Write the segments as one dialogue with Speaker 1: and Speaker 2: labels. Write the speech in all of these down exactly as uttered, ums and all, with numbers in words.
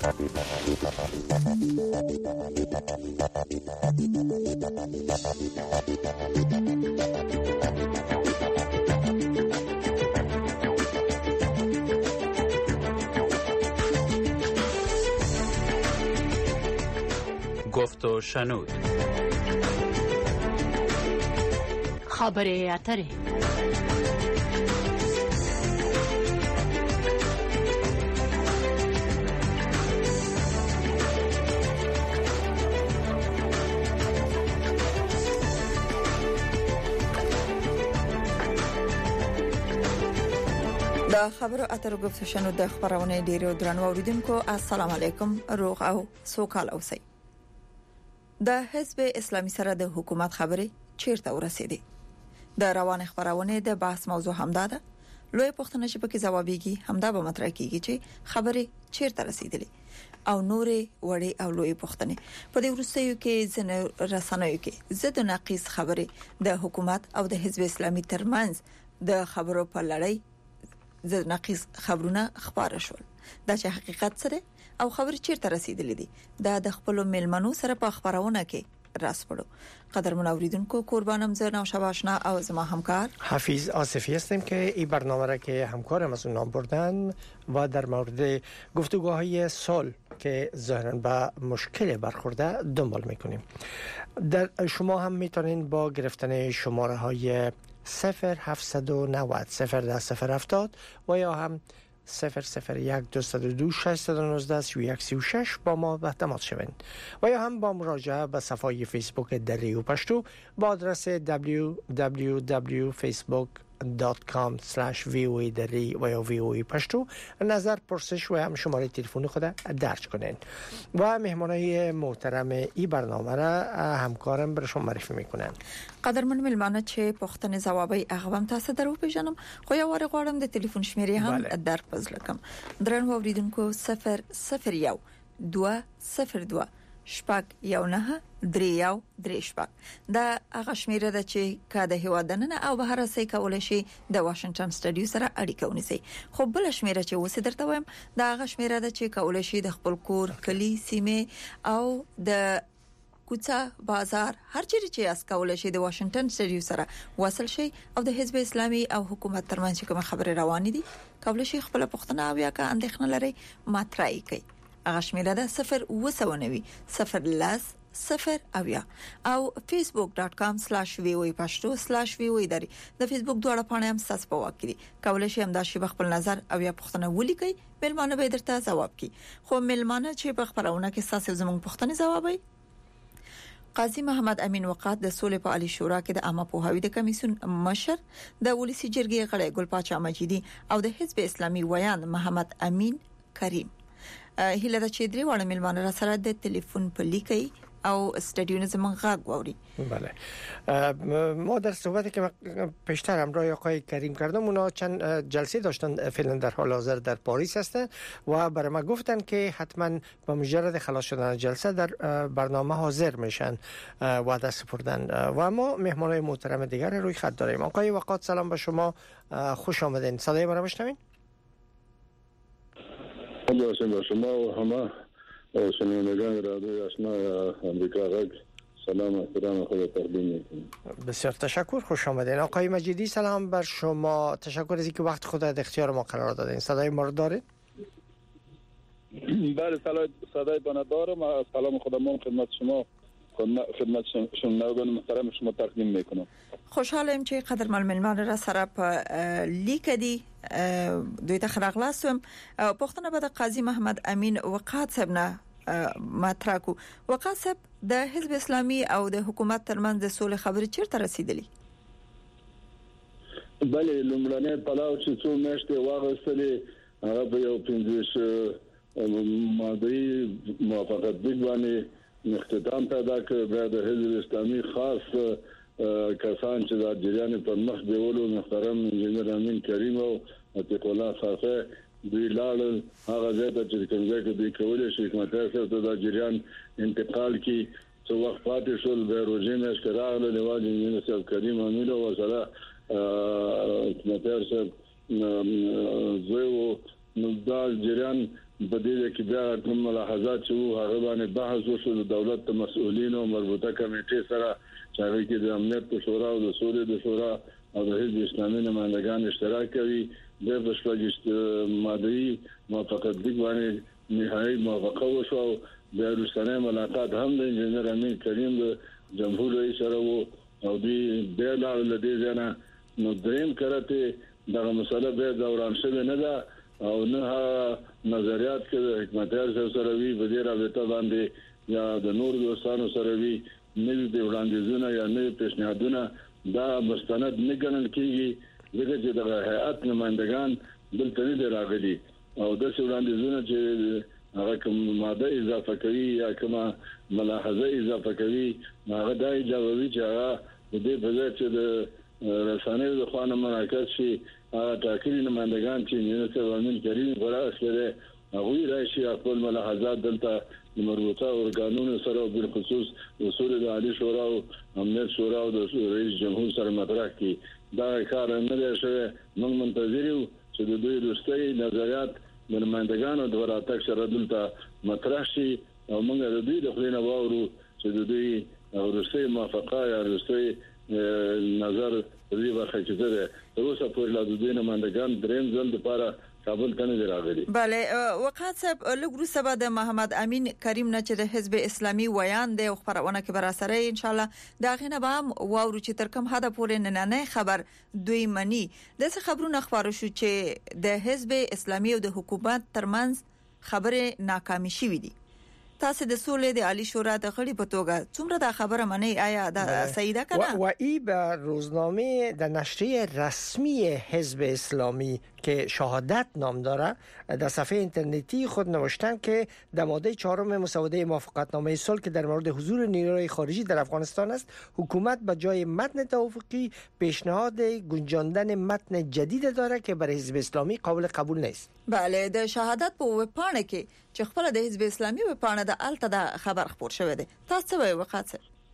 Speaker 1: گفت و شنود.
Speaker 2: خبره اتره.
Speaker 3: د خبرو اترو گفت و شنود د خبرونه ډیرو درنو اوریدونکو السلام علیکم، روغ او سوکال اوسئ. د حزب اسلامي سره د حکومت خبرې چیرته ورسېدې؟ د روان خبرونه د بحث موضوع همدا ده. لوی پښتنه چې پکې ځوابيږي همدا به مطرح کیږي چې خبرې چیرته رسیدلې او نورې وړې او لوی پښتنه په دې ورستیو کې ځنه رسنیو کې زد ناقص خبرې د حکومت او د حزب اسلامي ترمنځ د خبرو په لړۍ زد ناقص خبرونه خبره شول. دا چې حقیقت سره او خبر چیرته رسیدلې دي دا د خپل ملمنو سره په خبرونه کې راس پړو. قدرمن اوریدونکو قربانم زرنا و شباشنا او زما همکار
Speaker 4: حفیظ آصفی هستیم که این برنامه را که همکارم از اون نام بردن و در مورد گفتگوهای سال که ظاهراً به مشکل برخورده دنبال میکنیم. در شما هم میتونین با گرفتن شماره های صفر هفتصد و نود صفر ده صفر هفتاد و یا هم صفر صفر یک دویست و دو ششصد و نوزده سی و یک سی و شش با ما به تماس شوین و یا هم با مراجعه به صفحه فیسبوک دری و پشتو با آدرس دبلیو دبلیو دبلیو فیسبوک دات کام اسلش وی او ای دری و یا وی او ای پشتو نظر پرسش و هم شماره تلفن خود درج کنین و مهمانای محترم این برنامه را همکارم بر شما معرفی میکنن.
Speaker 3: قدرمن ملمانه چې پښتنې ځوابي اغوام تاسو درو پیژنم خو یو ور غواړم د ټلیفون شمیرې هم در پزلکم. درن اوریدونکو صفر صفر یو دوه صفر دوه شپږ یو نه درې یو درې شپږ دا هغه شمیره ده چې کاده هوادنه او بهر سې کول شي د واشنگټن سټډیو سره اړیکه ونیسي. خو بل شمیره چې وسه درته وایم دا هغه شمیره ده چې کول شي د خپل کور کلی سیمه او د کوڅه بازار هر چیرې چې اس کول شي د واشنگټن سټډیو سره وصل شي او د حزب اسلامي او حکومت ترمنځ کوم خبره روانې دي کول شي خپل پښتنه او یا کا اندېښنه لري ماترای کوي. هغه شمیره ده صفر و سونوي صفر لاس صفر اویا او facebook dot com slash voa پشتو slash voa دری د فیسبوک دواړه پاڼې هم تاسو په واکري کولای شئ هم دا شی خپل نظر او یا پوښتنه ولیکئ ملمانه به درته جواب کی. خو ملمانه چې په خبرونه کې تاسو زموږ پوښتنه جوابوي. قاضي محمد امین وقات د سولې په عالی شورا کې د عامه پوهاوی د کمیسیون مشر د ولسی جرګې غړی ګلپاچا مجیدی او د حزب اسلامي ویان محمد امین کریم هله د چې درې وړ ملمانه را سره د ټلیفون په لیکي او استادیو نظم غاگ ووري.
Speaker 4: بله ما در صحبتی که پیشتر همراه آقای کریم کردم اونا چند جلسه داشتن فعلا در حال حاضر در پاریس هستن و برای ما گفتن که حتما با مجرد خلاص شدن جلسه در برنامه حاضر میشن وعده سپردن و ما مهمانای محترم دیگر روی خط داریم. آقای وقات سلام به شما، خوش آمدین. صدای ما را میشنوین؟
Speaker 5: با شما و همه شنوندگان رادیو آشنا امریکا غږ سلام و احترام خود تقدیم میکنم.
Speaker 4: بسیار تشکر، خوش آمدین. آقای مجیدی سلام بر شما، تشکر از اینکه وقت خود در اختیار ما قرار دادین. صدای ما رو دارید؟
Speaker 5: بله صدای ما دارم. سلام خودم خدمت شما خدمت شنوندگان محترم شما تقدیم میکنم.
Speaker 3: خوشحالم چې قدر ملمنان را سره په لیک دی دوی ته خلاصوم. پښتنه به د قاضي محمد امین وقات صاحب نه مطرح کو. وقات صاحب د حزب اسلامي او د حکومت ترمنځ د سولې خبرې چیرته رسیدلې؟
Speaker 5: بله لومړنۍ پلاو چې څو میاشتې واغستلې هغه په یو پنځه ماده موافقت باندې اختتام پیدا کړ. د حزب اسلامي خاص کسان چې د جریان په مخ دیولو محترم انجنیر امین کریم او عتیق الله صافی دوی لاړل هغه ځای ته چې کومه کې دوی کولای شي حکومت سره د جریان انتقال کی څو وخت پاتې شول. به روزي مې اشتراغله نیواز انجنیر کریم امین او سره حکومت سره زو نو دا جریان په دې کې بیا کوم ملاحظات چې هغه باندې بحث وشو د دولت مسؤلین او مربوطه کمیټې سره چې هغه کې د امنیت شورا او د سولې د شورا او د حزب اسلامي نمائندگان اشتراک کوي د بشپړ ماده موافقت دي باندې نهایي موافقه وشو د روسانه ملاقات هم د انجنیر امین کریم د جمهور رئیس سره وو او دوی به لا لدې ځنه نو دریم کرته دغه مسله به دوران شوه نه ده او نه نظریات کې حکمتیار سره وی په دې رابطه باندې یا د نور دوستانو سره وی نوې د وړاندیزونه یا نوې پیشنهادونه دا مستند نه ګڼل کیږي ځکه چې د هیئت نمائندگان دلته نه راغلي او د وړاندیزونه چې هغه کوم ماده اضافه کوي یا کوم ملاحظه اضافه کوي هغه دای جوابي چې هغه د دې په ځای چې د رسانې د خوانه مرکز شي هغه ټاکلي نمائندگان چې انجنیر امین کریم ورسره هغه راشي خپل ملاحظات دلته مربوطه ارګانونو سره په خصوص اصول د عالی شورا او امنیت شورا او د رئیس جمهور سره مطرح کی دا کار نه دی شوی موږ منتظر یو چې د دوی وروستي نظریات د نمائندگانو د وراتک سره دلته مطرح شي او موږ د دوی د خلینو واورو چې د دوی وروستي موافقه یا وروستي نظر دې برخه کې ده اوسه په لاله دوی نمائندگان دریم ځل لپاره کابل ته نه راغلي.
Speaker 3: بله وقات صاحب لګرو سبا د محمد امین کریم نه چې د حزب اسلامي ویان دی او خبرونه کې بر سره ان شاء الله دا غینه به واورو چې تر کوم حد پورې نه نه خبر دوی منی د څه خبرونه خبرو شو چې د حزب اسلامي او د حکومت ترمنځ خبره ناکامي شوې دي. تاسو د سولې د عالی شورا د غړي په توګه څومره دا خبره منئ آیا دا صحیح ده کنه؟
Speaker 4: و ای به روزنامه د نشریه رسمی حزب اسلامی که شهادت نام داره در صفحه اینترنتی خود نوشتن که در ماده چهارم مسوده موافقتنامه صلح که در مورد حضور نیروهای خارجی در افغانستان است حکومت به جای متن توافقی پیشنهاد گنجاندن متن جدید داره که برای حزب اسلامی قابل قبول نیست.
Speaker 3: بله د شهادت په وپانه کې چې خپل د حزب اسلامي وپانه د الته د خبر خبر شوه دي تاسو به وقات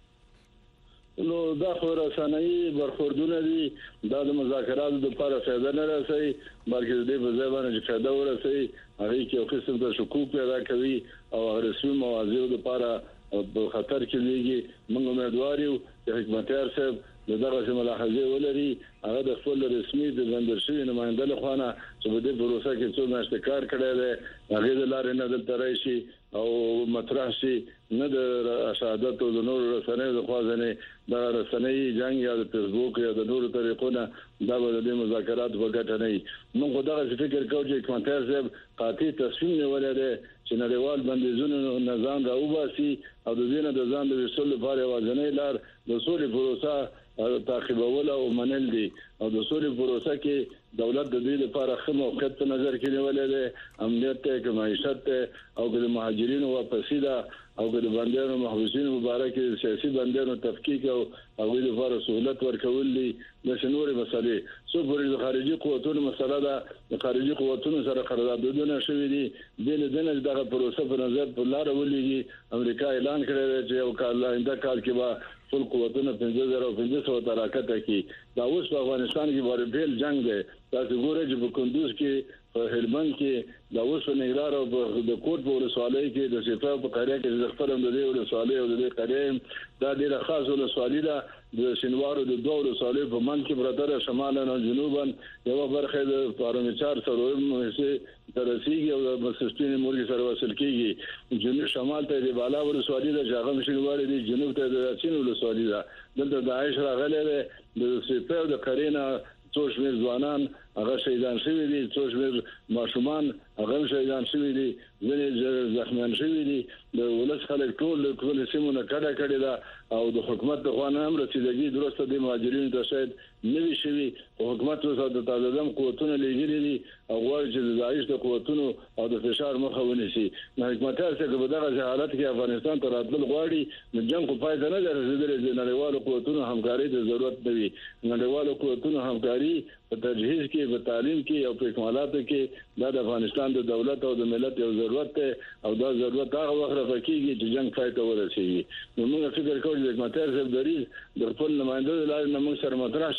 Speaker 5: نو دا خو رسنۍ برخوردونه دي دا د مذاکراتو لپاره فایده نه رسي بلکې د دې په ځای باندې فایده ورسي هغه کې یو قسم د شکوک پیدا کوي او رسمي مواضیع لپاره په خطر کې لګي موږ امیدوار یو چې حکمتیار صاحب دغه ملاحظه ولري هغه د خپل رسمي د بندرشي نمائنده له خوانه چې په دې پروسه کې څو میاشتې کار کړی دی هغه د لارې نه دلته راشي او مطرح شي نه د شهادت او د نور رسنۍ د خوازنې د رسنۍ جنگ یا د فیسبوک یا د نور طریقونو دا به د مذاکرات په ګټه نه وي موږ دغه فکر کوو چې حکمتیار صاحب قاطع تصمیم نیولې ده چې نړیوال بندیزونو نظام راوباسي او د دې نه د ځان د وسول لپاره وازنې لار د سولې پروسه تعقیبول او منل دي او د سولې پروسه کې دولت د دې لپاره خو موقت په نظر کې نیولې ده امنیت ته معیشت او د مهاجرینو واپسې ده او د بندیانو محبوسین مبارک سیاسي بندیانو تفکیک او هغه لپاره سہولت ورکول دي د شنوري مسلې سو پرې د خارجي قوتونو مسله ده د خارجي قوتونو سره قراردادونه شوې دي د دې دغه پروسه په نظر په لار ولېږي امریکا اعلان کړی چې یو کال آینده کال کې به ټول قوتونه پنځه زره او پنځه سوه تراکت کې دا اوس په افغانستان کې باندې بیل جنگ دی تاسو ګورئ چې په کندوز کې په هلمند کې دا اوس په نګران او د کوټ په ولسوالۍ کې د شفاف په قريه کې د خپل د دې ولسوالۍ او د دې قريه دا ډیره خاصه ولسوالۍ ده د شینوارو د دوه ولسوالۍ په من کې برتر شمال او جنوبا یو برخه د فارمیچار سره مهسه ترسیږي او د مسستین مورګي سره وصل کیږي جنوب شمال ته د بالا ولسوالۍ د جاغم شینواري د جنوب ته د چین ولسوالۍ ده دلته د عائش راغله د سپیو د قرینه څو شمیر ځوانان هغه شهیدان شوي دي څو شمیر ماشومان هغه شهیدان شوي دي ځینې زخمیان شوي دي د ولس خلک ټول ټول سیمونه کډه کړي دا او د حکومت د خوانه هم رسیدګي درسته د مهاجرینو ته شاید نوي شوي حکومت وسه د تازه قوتونه لګري دي او غواړي چې د داعش د قوتونو او د فشار مخه ونیسي نو حکومت هڅه کوي دغه حالت کې افغانستان ته راتلل غواړي د جنگ په پای ته نه رسیدلې د نړیوالو قوتونو همکاري د ضرورت دی نړیوالو قوتونو همکاري په تجهیز کې په تعلیم کې او په اکمالاتو کې د افغانستان د دولت او د ملت یو ضرورت دی او دا ضرورت هغه وخت راکېږي چې جنگ پای ته ورسیږي نو موږ فکر کوو چې حکومت سره د خپل نمائندو لپاره موږ سره مطرح شي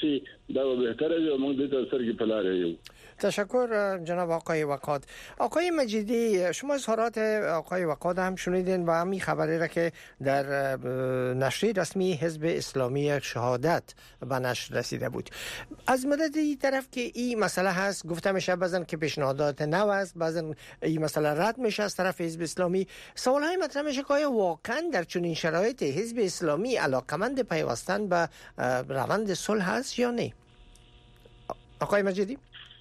Speaker 5: دا به تر یو موږ د سرګي په لار یو.
Speaker 4: تشکر جناب آقای وقاد. آقای مجیدی، شما اظهارات آقای وقاد هم شنیدین و همین خبری را که در نشریه رسمی حزب اسلامی شهادت به نشر رسیده بود. از مدت این طرف که این مسئله هست گفته میشه بعضن که پیشنهادات نو است، بعضن این مسئله رد میشه از طرف حزب اسلامی. سوال های مطرح میشه که آیا واقعا در چنین شرایط حزب اسلامی علاقمند پیوستن به روند صلح هست یا نه؟ آقای مجیدی؟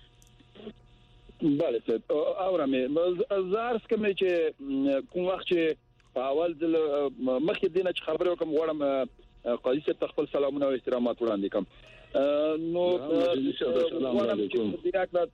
Speaker 6: بله صاحب اورمه زارس کوم چې کوم وخت چې په اول ځل مخکې دینه چې خبرې وکم غواړم قاضي صاحب تخپل سلامونه او احترامات وړاندې کوم. نو غواړم چې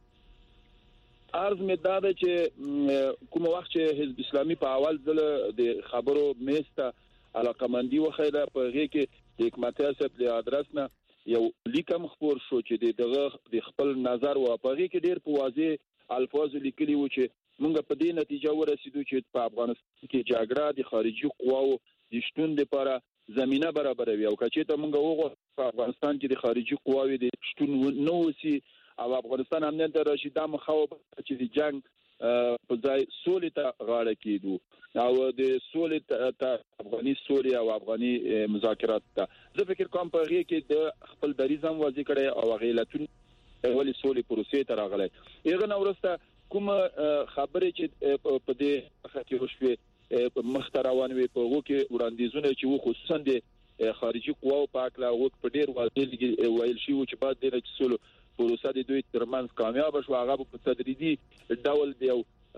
Speaker 6: عرض مې دا ده چې کوم وخت چې حزب اسلامي په اول ځل د خبرو میسته علاقمندي وخیده په هغه کې د حکومت صاحب له ادرس نه یو لیکم خبر شو چې دغه د خپل نظر او په هغه کې ډېر په واضح الفاظ لیکلي و چې موږ په دې نتیجه ورسېدو چې په افغانستان کې جګړه د خارجي قواو د شتون لپاره زمينه برابروي او کچې ته موږ وګورو په افغانستان کې د خارجي قواو د شتون نو وسی او افغانستان امنیت راشي د مخاوب چې د جنگ په ځای سولې ته غاړه کېدو او د سولې ته افغاني سولې او افغاني مذاکرات ته زه فکر کوم په هغه کې د خپل دریزم واضح کړي او غیلتون ولې سولې پروسې ته راغلي. هغه نورسته کوم خبرې چې په دې خاطر وشوي په مختروان وي په هغه کې وړاندیزونه چې و خصوصا د خارجي قواو پاک لا وخت په ډیر واضح ویل شي چې بعد د سولې پروسه د دوی ترمنځ کامیاب شو هغه په تدریجي ډول دی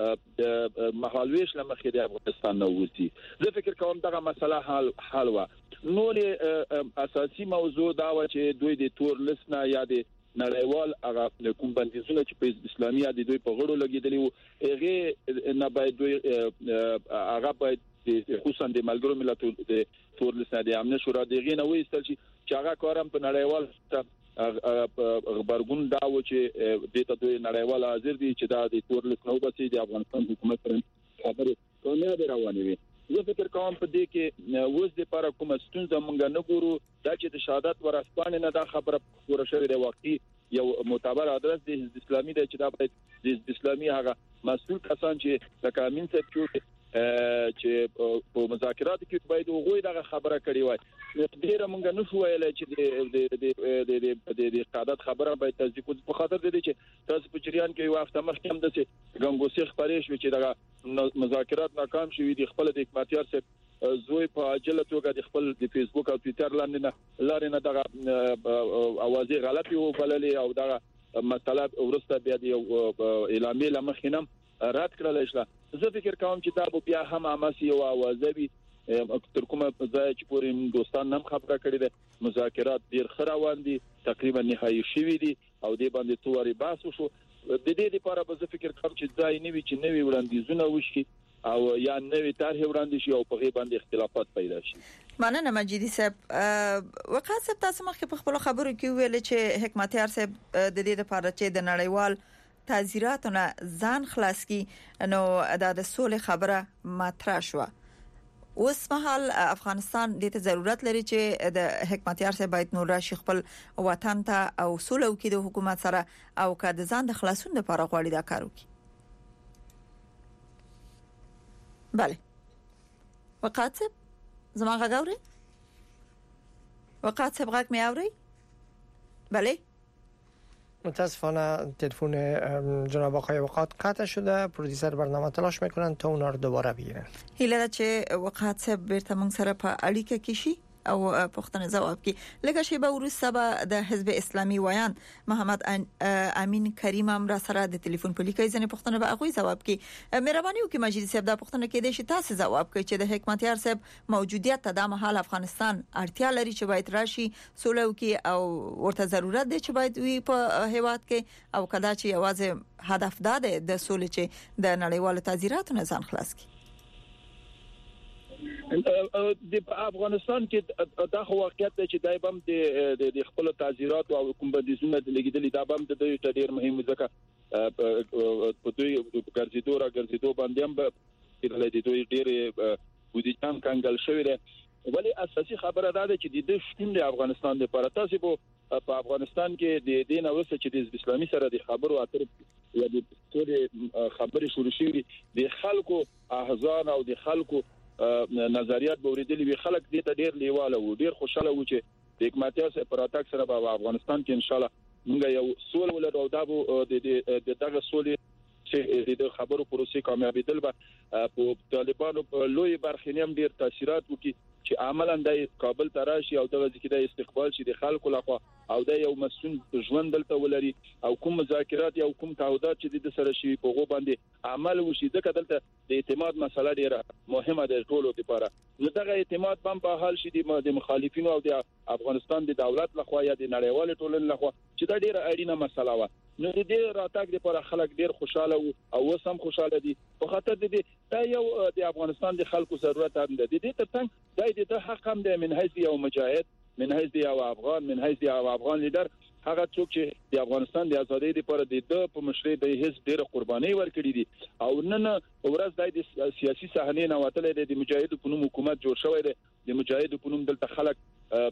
Speaker 6: د محالویش لمخې د افغانستان نو وځي. زه فکر کوم دغه مسله حل حل و نور اساسي موضوع دا و چې دوی د تور لسنه یا د نړیوال هغه کوم بندیزونه چې په اسلامي د دوی په غړو لګیدلی وو هغه نه باید دوی هغه باید خصوصا د ملګرو ملتونو د تور لسنه د امن شورا دغه نه وېستل چې هغه کارم په نړیوال خبرګون دا و چې د ته دوی نړیوال حاضر دي چې دا د تور لسنه وبسي د افغانستان حکومت پر خبره کامیاب روانه وي. زه فکر کوم په دې کې وځ د لپاره کوم ستونزه مونږ نه ګورو دا چې د شهادت ورسپانه نه دا خبره ورشوي د واقعي یو معتبر ادرس د حزب اسلامي د چې دا باید د حزب اسلامي هغه مسؤل کسان چې د کامین څخه چې چې په مذاکرات کې باید وګوي دا خبره کړې وای. ډیره مونږ نه شو ویل چې د د د د قیادت خبره باید تصدیق وکړي په خاطر د دې چې تاسو په جریان کې یو هفته مخکې هم د ګنګوسي خبرې شوې چې دا مذاکرات ناکام شوي دي. خپل د حکومتیار څخه زوی په عاجله توګه د خپل د فیسبوک او ټوئیټر لاندې نه لارې نه دغه اوازې غلطي وبللې او دغه مسله ورسته بیا د اعلامیې لمخینم رات کړل شو. زه فکر کوم چې دا بیا هم اماسي او اوازوي تر کومه ځای چې پورې دوستان هم خبره کړې ده مذاکرات ډیر خروان دي تقریبا نهایي شوي دي او دې باندې تواري بحث وشو. د دې لپاره به زه فکر کوم چې ځای نوي چې نوي وړاندیزونه وشي او یا نوې طرح وړاندې شي او په غي باندې اختلافات پیدا شي.
Speaker 3: مننه مجیدی صاحب. وقاص صاحب تاسو مخکې په خپل خبرو کې ویل چې حکمتیار صاحب د دې لپاره چې د نړیوال تعزیراتونه ځان خلاص کی نو د سولې خبره مطرح شو. اوس مهال افغانستان د ته ضرورت لري چې د حکمتیار صاحب باید نور راشي خپل وطن ته او سولې وکړي د حکومت سره او که د ځان د خلاصون لپاره غواړي دا کار وکړي. بله وقاص صاحب زما غږ اوري؟ وقاص صاحب غږ مې اوري؟ بله
Speaker 4: متاسفانه تلفن جناب آقای وقاد قطع شده. پرودیوسر برنامه تلاش میکنن تا اونا رو دوباره بگیرن.
Speaker 3: هیله چې وقاد صاحب بیرته موږ سره په اړیکه کې شي او پوښتنه ځواب کړي. لکه شی به ورسره به د حزب اسلامي ویان محمد امین کریم هم را سره د ټلیفون په لیکي ځنه پوښتنه به هغه ځواب کړي. مهرباني وکړئ مجید صاحب دا پوښتنه کې د شي تاسو ځواب کړئ چې د حکمتیار صاحب موجودیت ته د مهال افغانستان اړتیا لري چې باید راشي سولې وکړي او ورته ضرورت دی چې باید وي په هیواد کې او کدا چې یوازې هدف دا دی د سولې چې د نړیوالو تعزیراتو نه ځان خلاص کړي.
Speaker 6: د افغانستان کې دا خو واقعیت دی چې دای بم د د خپل تعزیرات او کوم بندیزونه د لګیدلې دا بم د دوی ډیر مهم ځکه په دوی ګرځېدو را ګرځېدو باندې هم د دوی ډیر بودیجه کنګل شوی دی. ولی اساسي خبره دا ده چې د شتون د افغانستان لپاره تاسو په په افغانستان کې د دین اوسه چې د اسلامي سره د خبرو اترو یا د ټول خبرې شروع شي د خلکو احزان او د خلکو نظریات بوریدلې وی خلک دې ته ډیر لیواله وو ډیر خوشاله وو چې د حکومتي سپراتاک سره په افغانستان کې ان شاء الله موږ یو سول ولر او دا د دغه سولې چې د خبرو پروسې کامیابیدل به په طالبانو په لوی برخنیم ډیر تاثیرات وکړي چې عملاً د کابل تراشي او د ځکه د استقبال شي د خلکو لخوا او د یو مسؤل ژوند دلته ولري او کوم مذاکرات یا کوم تعهدات چې د سره شي په غو باندې عمل وشي ځکه دلته د اعتماد مسله ډیره مهمه ده ټولو لپاره نو دغه اعتماد هم په حال شي د مخالفینو او د افغانستان د دولت لخوا یا د نړیوال ټولنې لخوا چې دا ډیره اړینه مسله و نو د دې راتګ لپاره خلک ډیر خوشاله او اوس هم خوشاله دي په خاطر د دې دا یو د افغانستان د خلکو ضرورت هم ده د دې ترڅنګ دا د حق هم ده من حیث یو مجاهد من حیث یو افغان من حیث یو افغان لیدر هغه څوک چې د افغانستان د ازادۍ لپاره د په مشرۍ د حزب ډیره قرباني ورکړي دي او نن ورځ د سیاسي صحنې نه وتلې د مجاهد په نوم حکومت جوړ شوی دی د مجاهد په نوم دلته خلک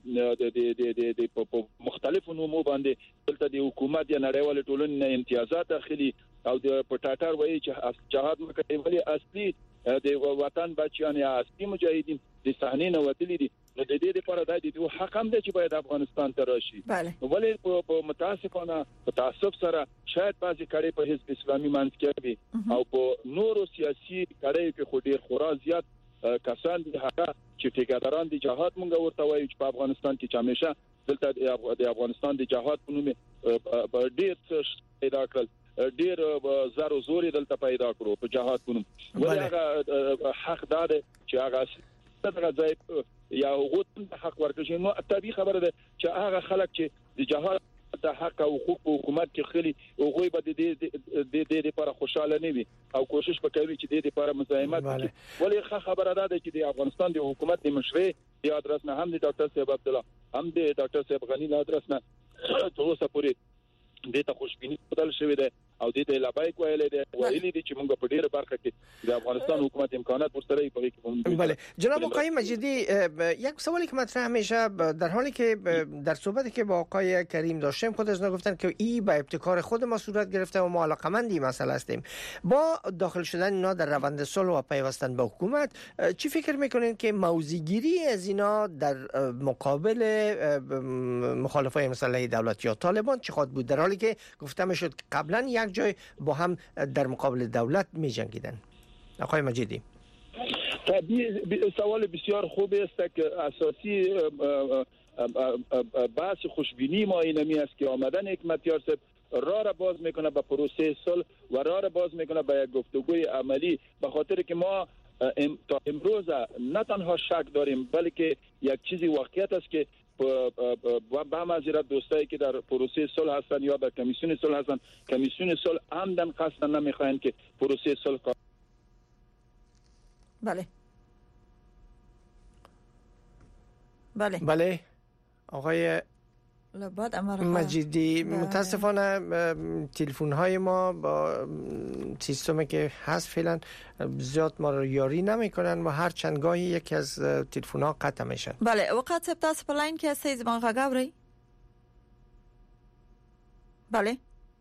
Speaker 6: د د د د مختلفو نومو باندې دلته د حکومت یا نړیوال ټولنې نه امتیازات اخلي او د پټاټر وایي چې جهاد مکه ولی اصلي د وطن بچیان یا اصلي مجاهدین د صحنې نه وتلي دي د دې لپاره د دې حق هم دی چې باید افغانستان ته راشي ولی په متاسفانه په تعصب سره شاید بعضی کړي په حزب اسلامي منځ کې او په نورو سیاسي کړي کې خو ډیر خورا زیات کسان دي هغه چې ټیکاداران دي جهاد مونږ ورته وایو چې په افغانستان کې چې همیشه دلته د افغانستان د جهاد په نوم په ډیر څه پیدا کړل ډیر زارو زوري دلته پیدا کړو په جهاد په نوم ولې هغه حق داده چې هغه ستاسو ځای یا غوښتنه حق ورکړي نو طبيعي خبره ده چې هغه خلک چې د جهاد د حق او حقوق په حکومت کې خلي او غوي به د دې د دې لپاره خوشاله نه وي او کوشش وکوي چې د دې لپاره مزاحمت وکړي ولې خبره ده چې د افغانستان د حکومت د مشري د ادرس نه هم د ډاکټر صاحب عبد الله هم د ډاکټر صاحب غنی له ادرس نه تر اوسه پورې د ته خوشبيني بدل شوې ده او د دې لبایک ویلې ده ویلې دي چې موږ په ډیره برخه کې د افغانستان حکومت امکانات ورسره په کې
Speaker 4: بله جناب آقای مجیدی یک سوالی که مطرح میشه در حالی که در صحبتی که با آقای کریم داشتیم خود از گفتن که این به ابتکار خود ما صورت گرفته و ما علاقمندی مسئله هستیم با داخل شدن اینا در روند صلح و پیوستن به حکومت چی فکر میکنین که موضع‌گیری از اینا در مقابل مخالفای مسلح دولت یا طالبان چه خواهد بود در حالی که گفته میشد قبلا یک جای با هم در مقابل دولت می جنگیدن آقای مجیدی
Speaker 6: طبیعی سوال بسیار خوب است که اساسی بحث خوشبینی ما اینمی است که آمدن حکمتیار صاحب راه را باز میکنه به پروسه صلح و راه را باز میکنه به یک گفتگوی عملی به خاطر که ما تا امروز نه تنها شک داریم بلکه یک چیزی واقعیت است که و به معذرت دوستایی که در پروسه صلح هستن یا در کمیسیون صلح هستن کمیسیون صلح عمدن قصدا نمیخواین که پروسه صلح
Speaker 3: بله بله
Speaker 4: بله آقای
Speaker 3: لباد امر
Speaker 4: مجیدی متاسفانه تلفن های ما با سیستمی که هست فعلا زیاد ما رو یاری نمیکنن و هر چند گاهی یکی از تلفن ها قطع میشن.
Speaker 3: بله وقت سب تاسو په لاین کې سې زما غاوري بله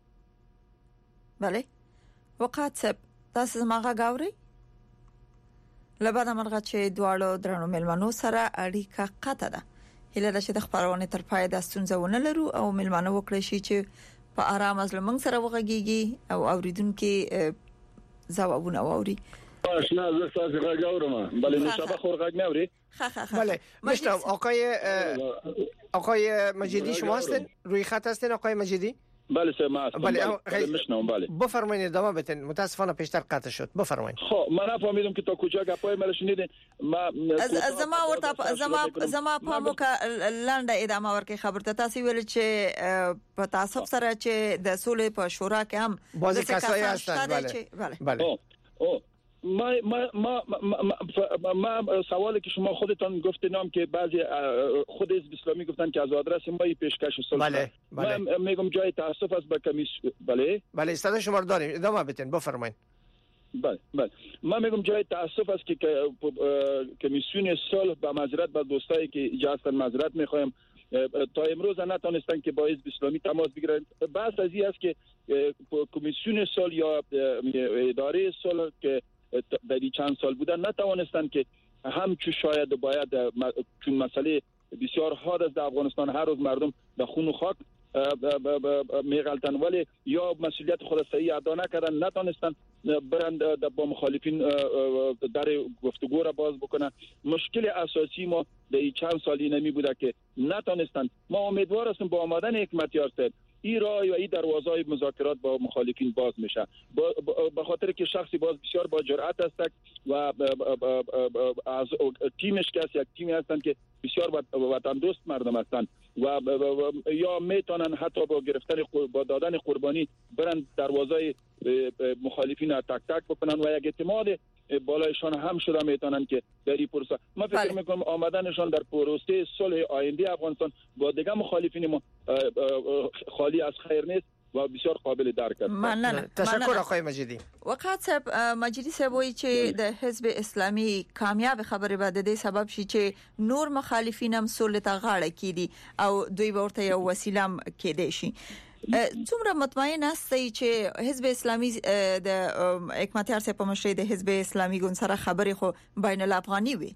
Speaker 3: بله وقت سب تاسو زما غاوري لباد امر چې دواړو درنو ملمنو سره اړیکه قطع ده. هله د شته خبرونه تر پای د ستونزونه لرو او ملمنه وکړي شي چې په آرام از لمن سره وغږیږي او اوریدونکو ځوابونه ووري.
Speaker 5: آشنا زه تاسو غاورم بله مشابه خور غاګ نه اوري.
Speaker 3: خا خا خا
Speaker 4: بله مشتم آقای آقای مجیدی شما هستین روی خط هستین آقای مجیدی؟
Speaker 6: بله سه ما هستم.
Speaker 4: بله
Speaker 6: میشنم بله.
Speaker 4: بفرمایید ادامه بدین متاسفانه پیشتر قطع شد بفرمایید.
Speaker 6: خب من نفهمیدم که تا کجا گپای مرا شنیدین. ما
Speaker 3: زما ورته زما زما په موکه لاندې ادامه ورکې خبرته تاسو ویل چې په تاسو سره چې د سولې په شورا کې هم
Speaker 4: بعضی کسایی هستن
Speaker 3: بله
Speaker 4: بله
Speaker 6: او او ما ما ما ما, ما سوالی که شما خودتان گفتین که بعضی خود حزب اسلامی گفتن که از آدرس ما پیشکش صلح
Speaker 4: بله بله
Speaker 6: من میگم جای تاسف است به کمیسیون بله
Speaker 4: بله استاد شما رو داریم ادامه بدین بفرمایید.
Speaker 6: بله بله من میگم جای تاسف است که کمیسیون صلح با معذرت با دوستایی که اجازه معذرت میخوایم تا امروز نتونستن که با حزب اسلامی تماس بگیرن. بحث از این است که کمیسیون صلح یا اداره صلح که در این چند سال بودن نتوانستن که همچون شاید باید، چون مسئله بسیار حاد است در افغانستان، هر روز مردم در خون و خاک میغلطن، ولی یا مسئولیت خود صحیح ادا نکردن، نتونستن برند با مخالفین در گفتگو را باز بکنن. مشکل اساسی ما در این چند سالی نمی بوده که نتونستن. ما امیدوار هستیم با آمدن حکمتیار صاحب این راه و این دروازه‌های مذاکرات با مخالفین باز میشه، به خاطر که شخصی باز بسیار با جرأت است و از تیمش کسی یک تیمی هستند که بسیار وطن دوست مردم هستند و یا میتونن حتی با گرفتن با دادن قربانی برن دروازه مخالفین تک تک بکنن و یک اعتماد بالایشان هم شده میتونن که در این پروسه. ما فکر میکنم آمدنشان در پروسه صلح آینده افغانستان با دیگه مخالفین ما خالی از خیر نیست و بسیار قابل درک است.
Speaker 3: ممنون.
Speaker 4: تشکر آقای مجیدی.
Speaker 3: وقت صاحب مجیدی صاحب وایي چې د حزب اسلامي کامیاب خبره به د دې سبب شي چې نور مخالفین هم صلح ته غاړه کړي او دوی ورته یو وسیله هم کېدای شي. څومره مطمئن استئ چې حزب اسلامي د حکمتیار صاحب په مشرۍ د حزب اسلامي ګوند سره خبرې خو بین الافغاني وي،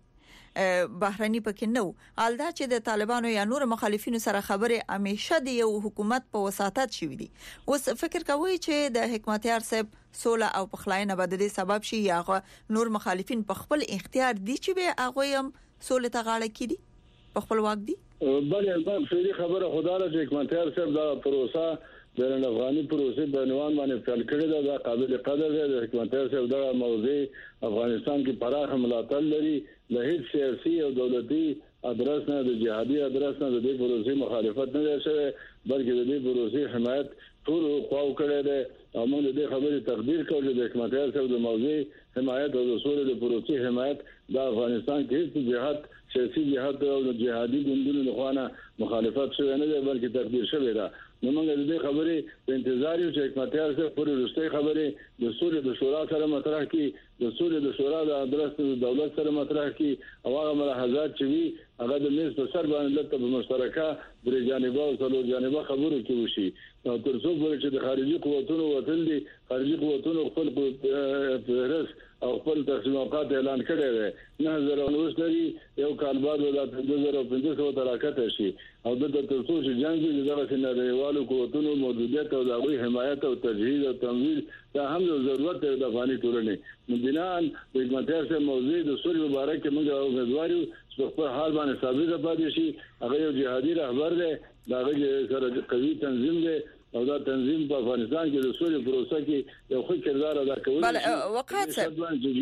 Speaker 3: بهرني پکې نو، الدا چې د طالبانو یا نور مخالفینو سره خبرې همیشه د یو حکومت په وساتت شوې دي. اوس فکر کوي چې د حکمتیار صاحب سوله او پخلاینه به د دې سبب شي یا نور مخالفین په خپل اختیار دي چې به هغه هم سوله ته غاړه کړي په خپل واک دي؟
Speaker 5: بله البته فعلی خبره خدای له حکمتیار صاحب دا پروسه د افغاني پروسه د عنوان باندې فعال کړی دا, دا قابل قدر دی. د حکمتیار صاحب دا موضوع افغانستان کې پراخه ملاتړ لري، له هیڅ سیاسي او دولتي ادرس نه، د جهادي ادرس نه د دې پروسې مخالفت نه شوی، بلکې د دې پروسې حمایت ټول خواو کړی دی او موږ د دې خبرې تقدیر کوو چې د حکمتیار صاحب د موضوع حمایت او د سولې د پروسې حمایت د افغانستان کې هیڅ جهاد سیاسي جهاد او جهادي ګوندونو لخوا مخالفت شوی نه دی، بلکې تقدیر شوی دی. نو موږ د دې خبرې په انتظار یو چې حکمتیار صاحب پر وروستۍ خبرې د سولې د شورا سره مطرح کړي، د سولې د شورا د ادرس د دولت سره مطرح کړي او هغه ملاحظات چې وي هغه د میز په سر باندې لته په مشترکه درې جانبه او څلور جانبه خبرو کې وشي. تر څو پورې چې د خارجي قوتونو وتل دي، خارجي قوتونو خپل فهرست او خپل تقسیم اوقات اعلان کړی دی. نه زره ونوس لري یو کال بعد ولا دوه زره پنځه سوه تراکته شي او د تر څو چې جنګ دي دغه سيناریوالو قوتونو موجودیت او د حمایت او تجهیز او تمویل دا هم ضرورت دی د افغاني ټولنې. بنان د حکمتیار صاحب موضوع د سوري مبارک موږ امیدوارو چې په حال باندې ثابت پاتې شي. هغه یو جهادي رهبر دی، دا غي سره قوي تنظیم دی او دا تنظیم په افغانستان کې د سولې پروسه کې یو ښه کردار ادا کوي.
Speaker 3: بله وقات صاحب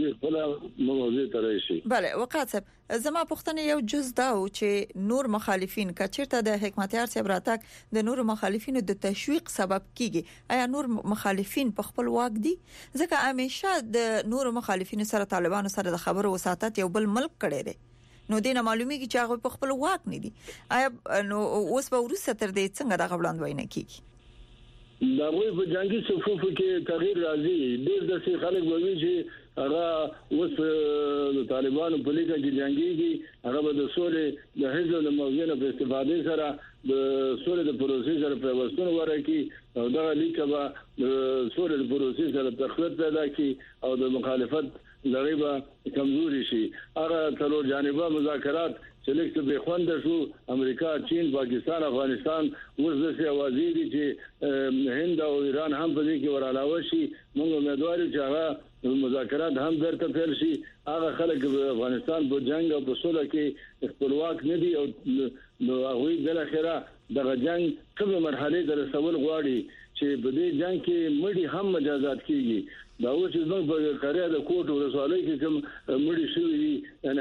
Speaker 3: بله وقات صاحب زما پوښتنه یو جز دا و چې نور مخالفین کچیرته د حکمتیار صاحب راتګ د نور مخالفینو د تشویق سبب کیږي، آیا نور مخالفین په خپل واک دي؟ ځکه همیشه د نور مخالفینو سره طالبانو سره د خبرو وساتت یو بل ملک کړي دي، نو دینه معلومیږي چې هغه په خپل واک نه دي. آیا نو اوس به ورسره تر دې څنګه د غوړاندوي نه کیږي؟
Speaker 5: دا وایي په جنگي صفوف کې تغییر راځي. ډېر د څه خلک وایي چې هغه اوس د طالبانو په لیکه کې جنگيږي، هغه به د سولې د حزب د موضوع په استفادې سره د سولې د پروسې سره په وسونه ورکی او دا لیکه به د سولې د پروسې سره تخریب پیدا کی او د مخالفت لغیبه کمزوري شي. هغه څلور جانبه مذاکرات چې لیکته به خوند شو، امریکا، چین، پاکستان، افغانستان اوس د سیاسي دي چې هند او ایران هم په دې کې ورعلاوه شي. موږ امیدوار یو چې هغه مذاکرات هم درته پیل شي. هغه خلک په افغانستان په جنگ او په سوله کې خپلواک نه دي او نو هغه د اخره د جنگ کومه مرحله ته رسول غواړي چې په دې جنگ کې مړي هم مجازات کیږي. دا اوس موږ په کاریا د کوټ ورسوالۍ کې کوم مړي شوي دي.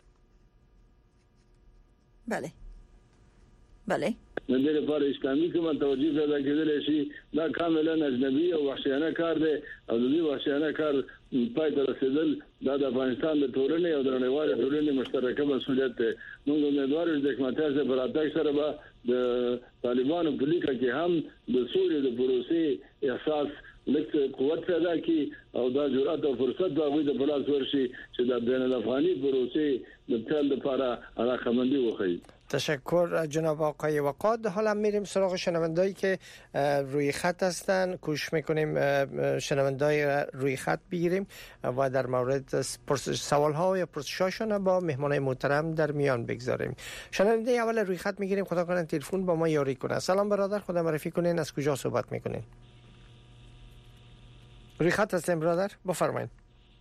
Speaker 3: بله بله
Speaker 5: د دې لپاره اسلامي کومه توجیه پیدا کېدل شي. دا کاملا اجنبي او وحشیانه کار دی او د دې وحشیانه کار پای ته رسیدل دا د افغانستان د ټولنې او د نړیوال ټولنې مشترکه مسؤلیت دی. موږ امیدوار یو چې حکومت ته په راتګ سره به د طالبانو په لیکه کې هم د سولې د پروسې احساس لکه قوت پیدا کی او دا جرأت او فرصت دا غوي د بلاس ورشي چې د بین الافغاني پروسې د تل لپاره علاقمندي وخی.
Speaker 4: تشکر جناب آقای وقاد. حالا میریم سراغ شنوندایی که روی خط هستن. کوشش میکنیم شنوندای روی خط بگیریم و در مورد سوال ها یا پرسشاشون با مهمانای محترم در میان بگذاریم. شنونده اول روی خط میگیریم. خدا کنه تلفن با ما یاری کنه. سلام برادر، خدا معرفی کنین، از کجا صحبت میکنین؟ روی خط هستیم برادر، بفرمایید.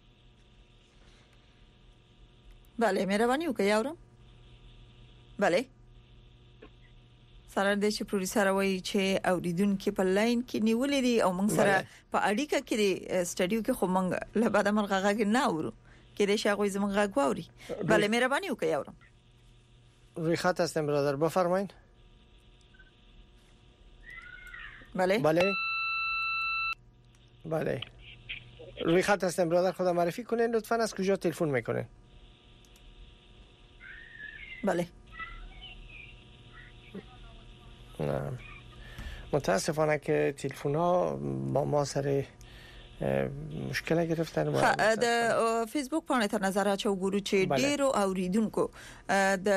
Speaker 3: بله مهرباني وکړئ یاورم. بله سره د چې پروډوسر وایي چې اوریدونکو په لاین کې نیولې دي او موږ سره په اړیکه کې د سټډیو کې خو موږ له بعد مرغه غږ نه اورو کې د شاغوي زموږ غږ واوري. بله مهرباني وکړئ یاورم.
Speaker 4: روی خط هستیم برادر، بفرمایید.
Speaker 3: بله
Speaker 4: بله بله روی خط هستیم برادر، خدا معرفی کنین لطفاً، از کجا تلفن میکنین؟
Speaker 3: بله
Speaker 4: متاسفانه که تلفن ها با ما سر مشکل گرفتن.
Speaker 3: د فیسبوک باندې تر نظر اچو ګورو چې ډیرو اوریدونکو د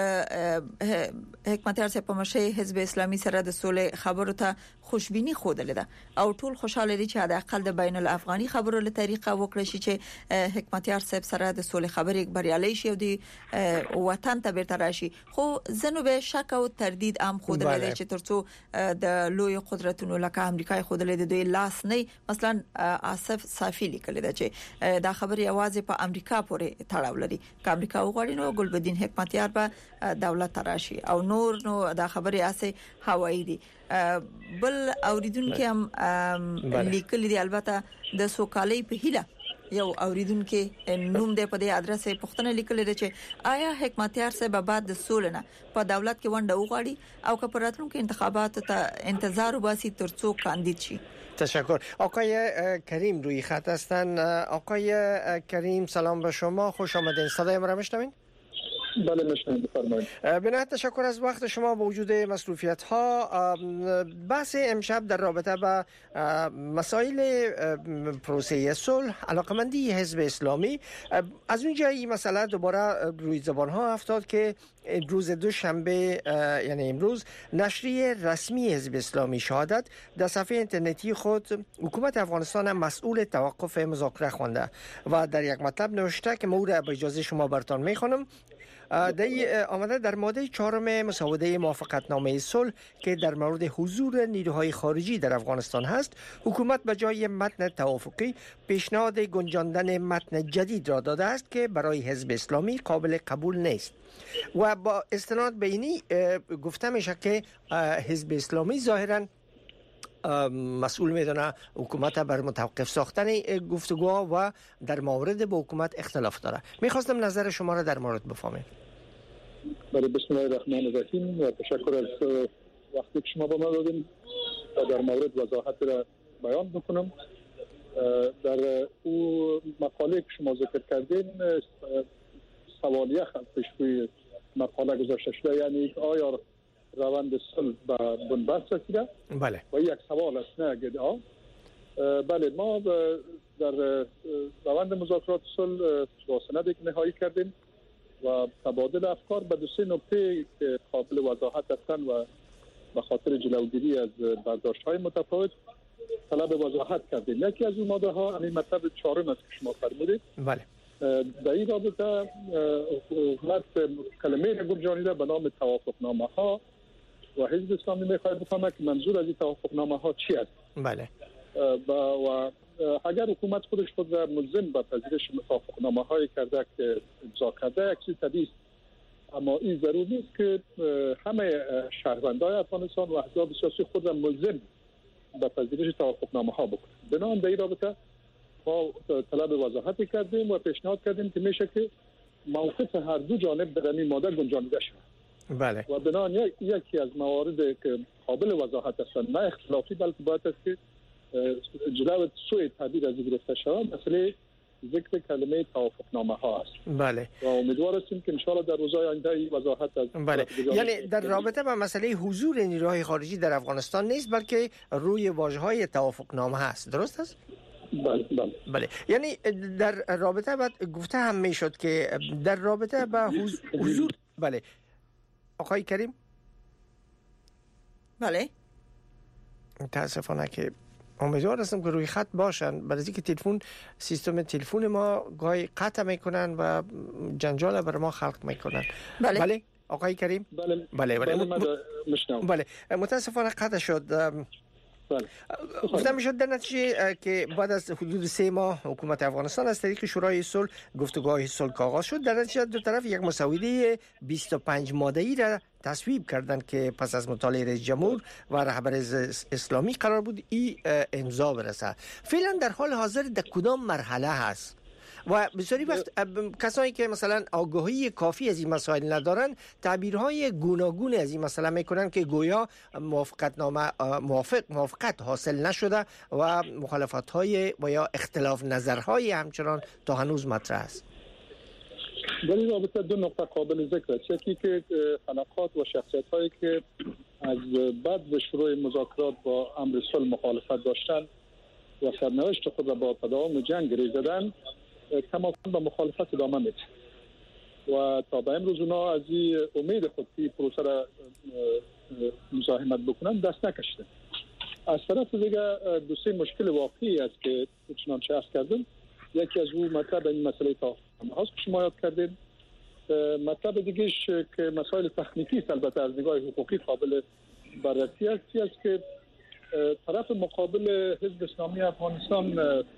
Speaker 3: حکمت ارسه په مشه حزب اسلامي سره د سولې خبرو ته خوشبيني خوده ده او ټول خوشاله دي چې د اقل د بین الافغاني خبرو له طریقه وکړي شي چې حکمت ارسه سره د سولې خبرې بریالي شي او د وطن ته بیرته راشي. خو زنه به شک او تردید عام خوده ده چې ترڅو د لوی قدرتونو لکه امریکای خوده له دوی لاس نه مثلا صافي لیکل دا چې دا خبري आवाज په امریکا پورې تړاو لري. که امریکا وغواړي نو ګلبدین حکمتیار به دولت راشي او نور نو دا خبري اسه هوایی دي. بل اوریدونکو هم لیکل دي البته د سوکالۍ په هیله یو اوریدونکو نوم دې په دې ادرس پښتنه لیکل دي چې آیا حکمتیار صاحب بعد د سولنه په دولت کې ونډه وغواړي او که پر راتلونکو انتخاباتو ته انتظار وباسي ترڅو کاندید شي؟
Speaker 4: تشکر. آقای کریم روی خط هستن. آقای کریم سلام به شما، خوش آمدین. صدای ما را میشنوین؟
Speaker 6: بله میشنوم، بفرمایید.
Speaker 4: بنهایت تشکر از وقت شما. با وجود مصروفیت ها بحث امشب در رابطه با مسائل پروسه صلح، علاقمندی حزب اسلامی، از اونجا این مسئله دوباره روی زبان ها افتاد که روز دوشنبه یعنی امروز نشریه رسمی حزب اسلامی شهادت در صفحه اینترنتی خود حکومت افغانستان مسئول توقف مذاکره خوانده و در یک مطلب نوشته که ما را با اجازه شما براتون میخوانم. در آمده در ماده چهارم مسوده موافقتنامه صلح که در مورد حضور نیروهای خارجی در افغانستان هست، حکومت به جای متن توافقی پیشنهاد گنجاندن متن جدید را داده است که برای حزب اسلامی قابل قبول نیست و با استناد به اینی گفته میشه که حزب اسلامی ظاهراً مسئول میدونه حکومت بر متوقف ساختن گفتگوها و در مورد با حکومت اختلاف داره. میخواستم نظر شما را در مورد بفهمم.
Speaker 6: بله بسم الله الرحمن الرحیم و تشکر از وقتی که شما با ما دادین تا در مورد وضاحت را بیان بکنم. در او مقاله که شما ذکر کردین سوالیه پیش روی مقاله گذاشته شده، یعنی آیا روند صلح به بنبست رسیده؟
Speaker 4: بله.
Speaker 6: و یک سوال است نه ادعا. بله ما در روند مذاکرات صلح با سندی که نهایی کردیم و تبادل افکار به دو سه نکته که قابل وضاحت هستند و به خاطر جلوگیری از برداشت‌های متفاوت طلب وضاحت کردیم. یکی از اون ماده ها همین مطلب چهارم است که شما فرمودید.
Speaker 4: بله.
Speaker 6: در این رابطه حکومت کلمه را گنجانیده به نام توافقنامه ها و حزب اسلامی میخواهد بفهمه که منظور از این توافقنامه ها چی است.
Speaker 4: بله.
Speaker 6: و اگر حکومت خودش خود را ملزم به پذیرش توافقنامه های کرده که امضا کرده، یک چیز طبیعی است، اما این ضرور نیست که همه شهروندان افغانستان و احزاب سیاسی خود را ملزم به پذیرش توافقنامه ها بکنند. بنابراین در این رابطه ما طلب وضاحت کردیم و پیشنهاد کردیم که میشه که موقف هر دو جانب در این ماده گنجانیده شود.
Speaker 4: بله.
Speaker 6: و بنابراین یکی از موارد که قابل وضاحت هستند، نه اختلافی بلکه باید است که جلو سوء تعبیر از گرفته شود، مسئله ذکر کلمه توافقنامه ها است.
Speaker 4: بله.
Speaker 6: و امیدوار هستیم که ان شاء الله در روزهای آینده وضاحت از
Speaker 4: بله. یعنی در رابطه با مسئله حضور نیروهای خارجی در افغانستان نیست، بلکه روی واژه‌های توافقنامه هست. درست است؟
Speaker 6: بله بله.
Speaker 4: بله. یعنی در رابطه با گفته هم میشد که در رابطه با حضور بله آقای کریم؟
Speaker 3: بله
Speaker 4: متاسفانه که امیدوار هستم که روی خط باشن، برای اینکه تلفن سیستم تلفن ما گاهی قطع میکنن و جنجال بر ما خلق میکنن.
Speaker 3: بله,
Speaker 4: بله. آقای کریم؟
Speaker 6: بله
Speaker 4: بله بله,
Speaker 6: بله, م...
Speaker 4: بله. متاسفانه قطع شد.
Speaker 6: بله.
Speaker 4: گفتم میشد در نتیجه که بعد از حدود سه ماه حکومت افغانستان از طریق شورای صلح گفتگوهای صلح آغاز شد. در نتیجه دو طرف یک مسوده بیست و پنج ماده‌ای را تصویب کردند که پس از مطالعه رئیس جمهور و رهبر اسلامی قرار بود این امضا برسه. فعلا در حال حاضر در کدام مرحله هست؟ و بسیاری وقت کسانی که مثلا آگاهی کافی از این مسائل ندارن تعبیرهای گوناگون از این مسئله میکنن که گویا موافقت نامه موافق موافقت حاصل نشده و مخالفت‌های و یا اختلاف نظرهای همچنان تا هنوز مطرح است.
Speaker 6: در این رابطه دو نقطه قابل ذکر است. یکی که حلقات و شخصیت‌هایی که از بعد به شروع مذاکرات با امر صلح مخالفت داشتن و سرنوشت خود را با تداوم جنگ ریزیدن کماکان به مخالفت ادامه میده و تا به امروز اونا از این امید خود که پروسه را مزاحمت بکنن دست نکشیدن. از طرف دیگه دو سه مشکل واقعی است که چنانچه عرض کردم. یکی از اون مطلب این مسئله توافق هاست که شما یاد کردین. مطلب دیگهش که مسائل تکنیکی است، البته از نگاه حقوقی قابل بررسی است، است که طرف مقابل حزب اسلامی افغانستان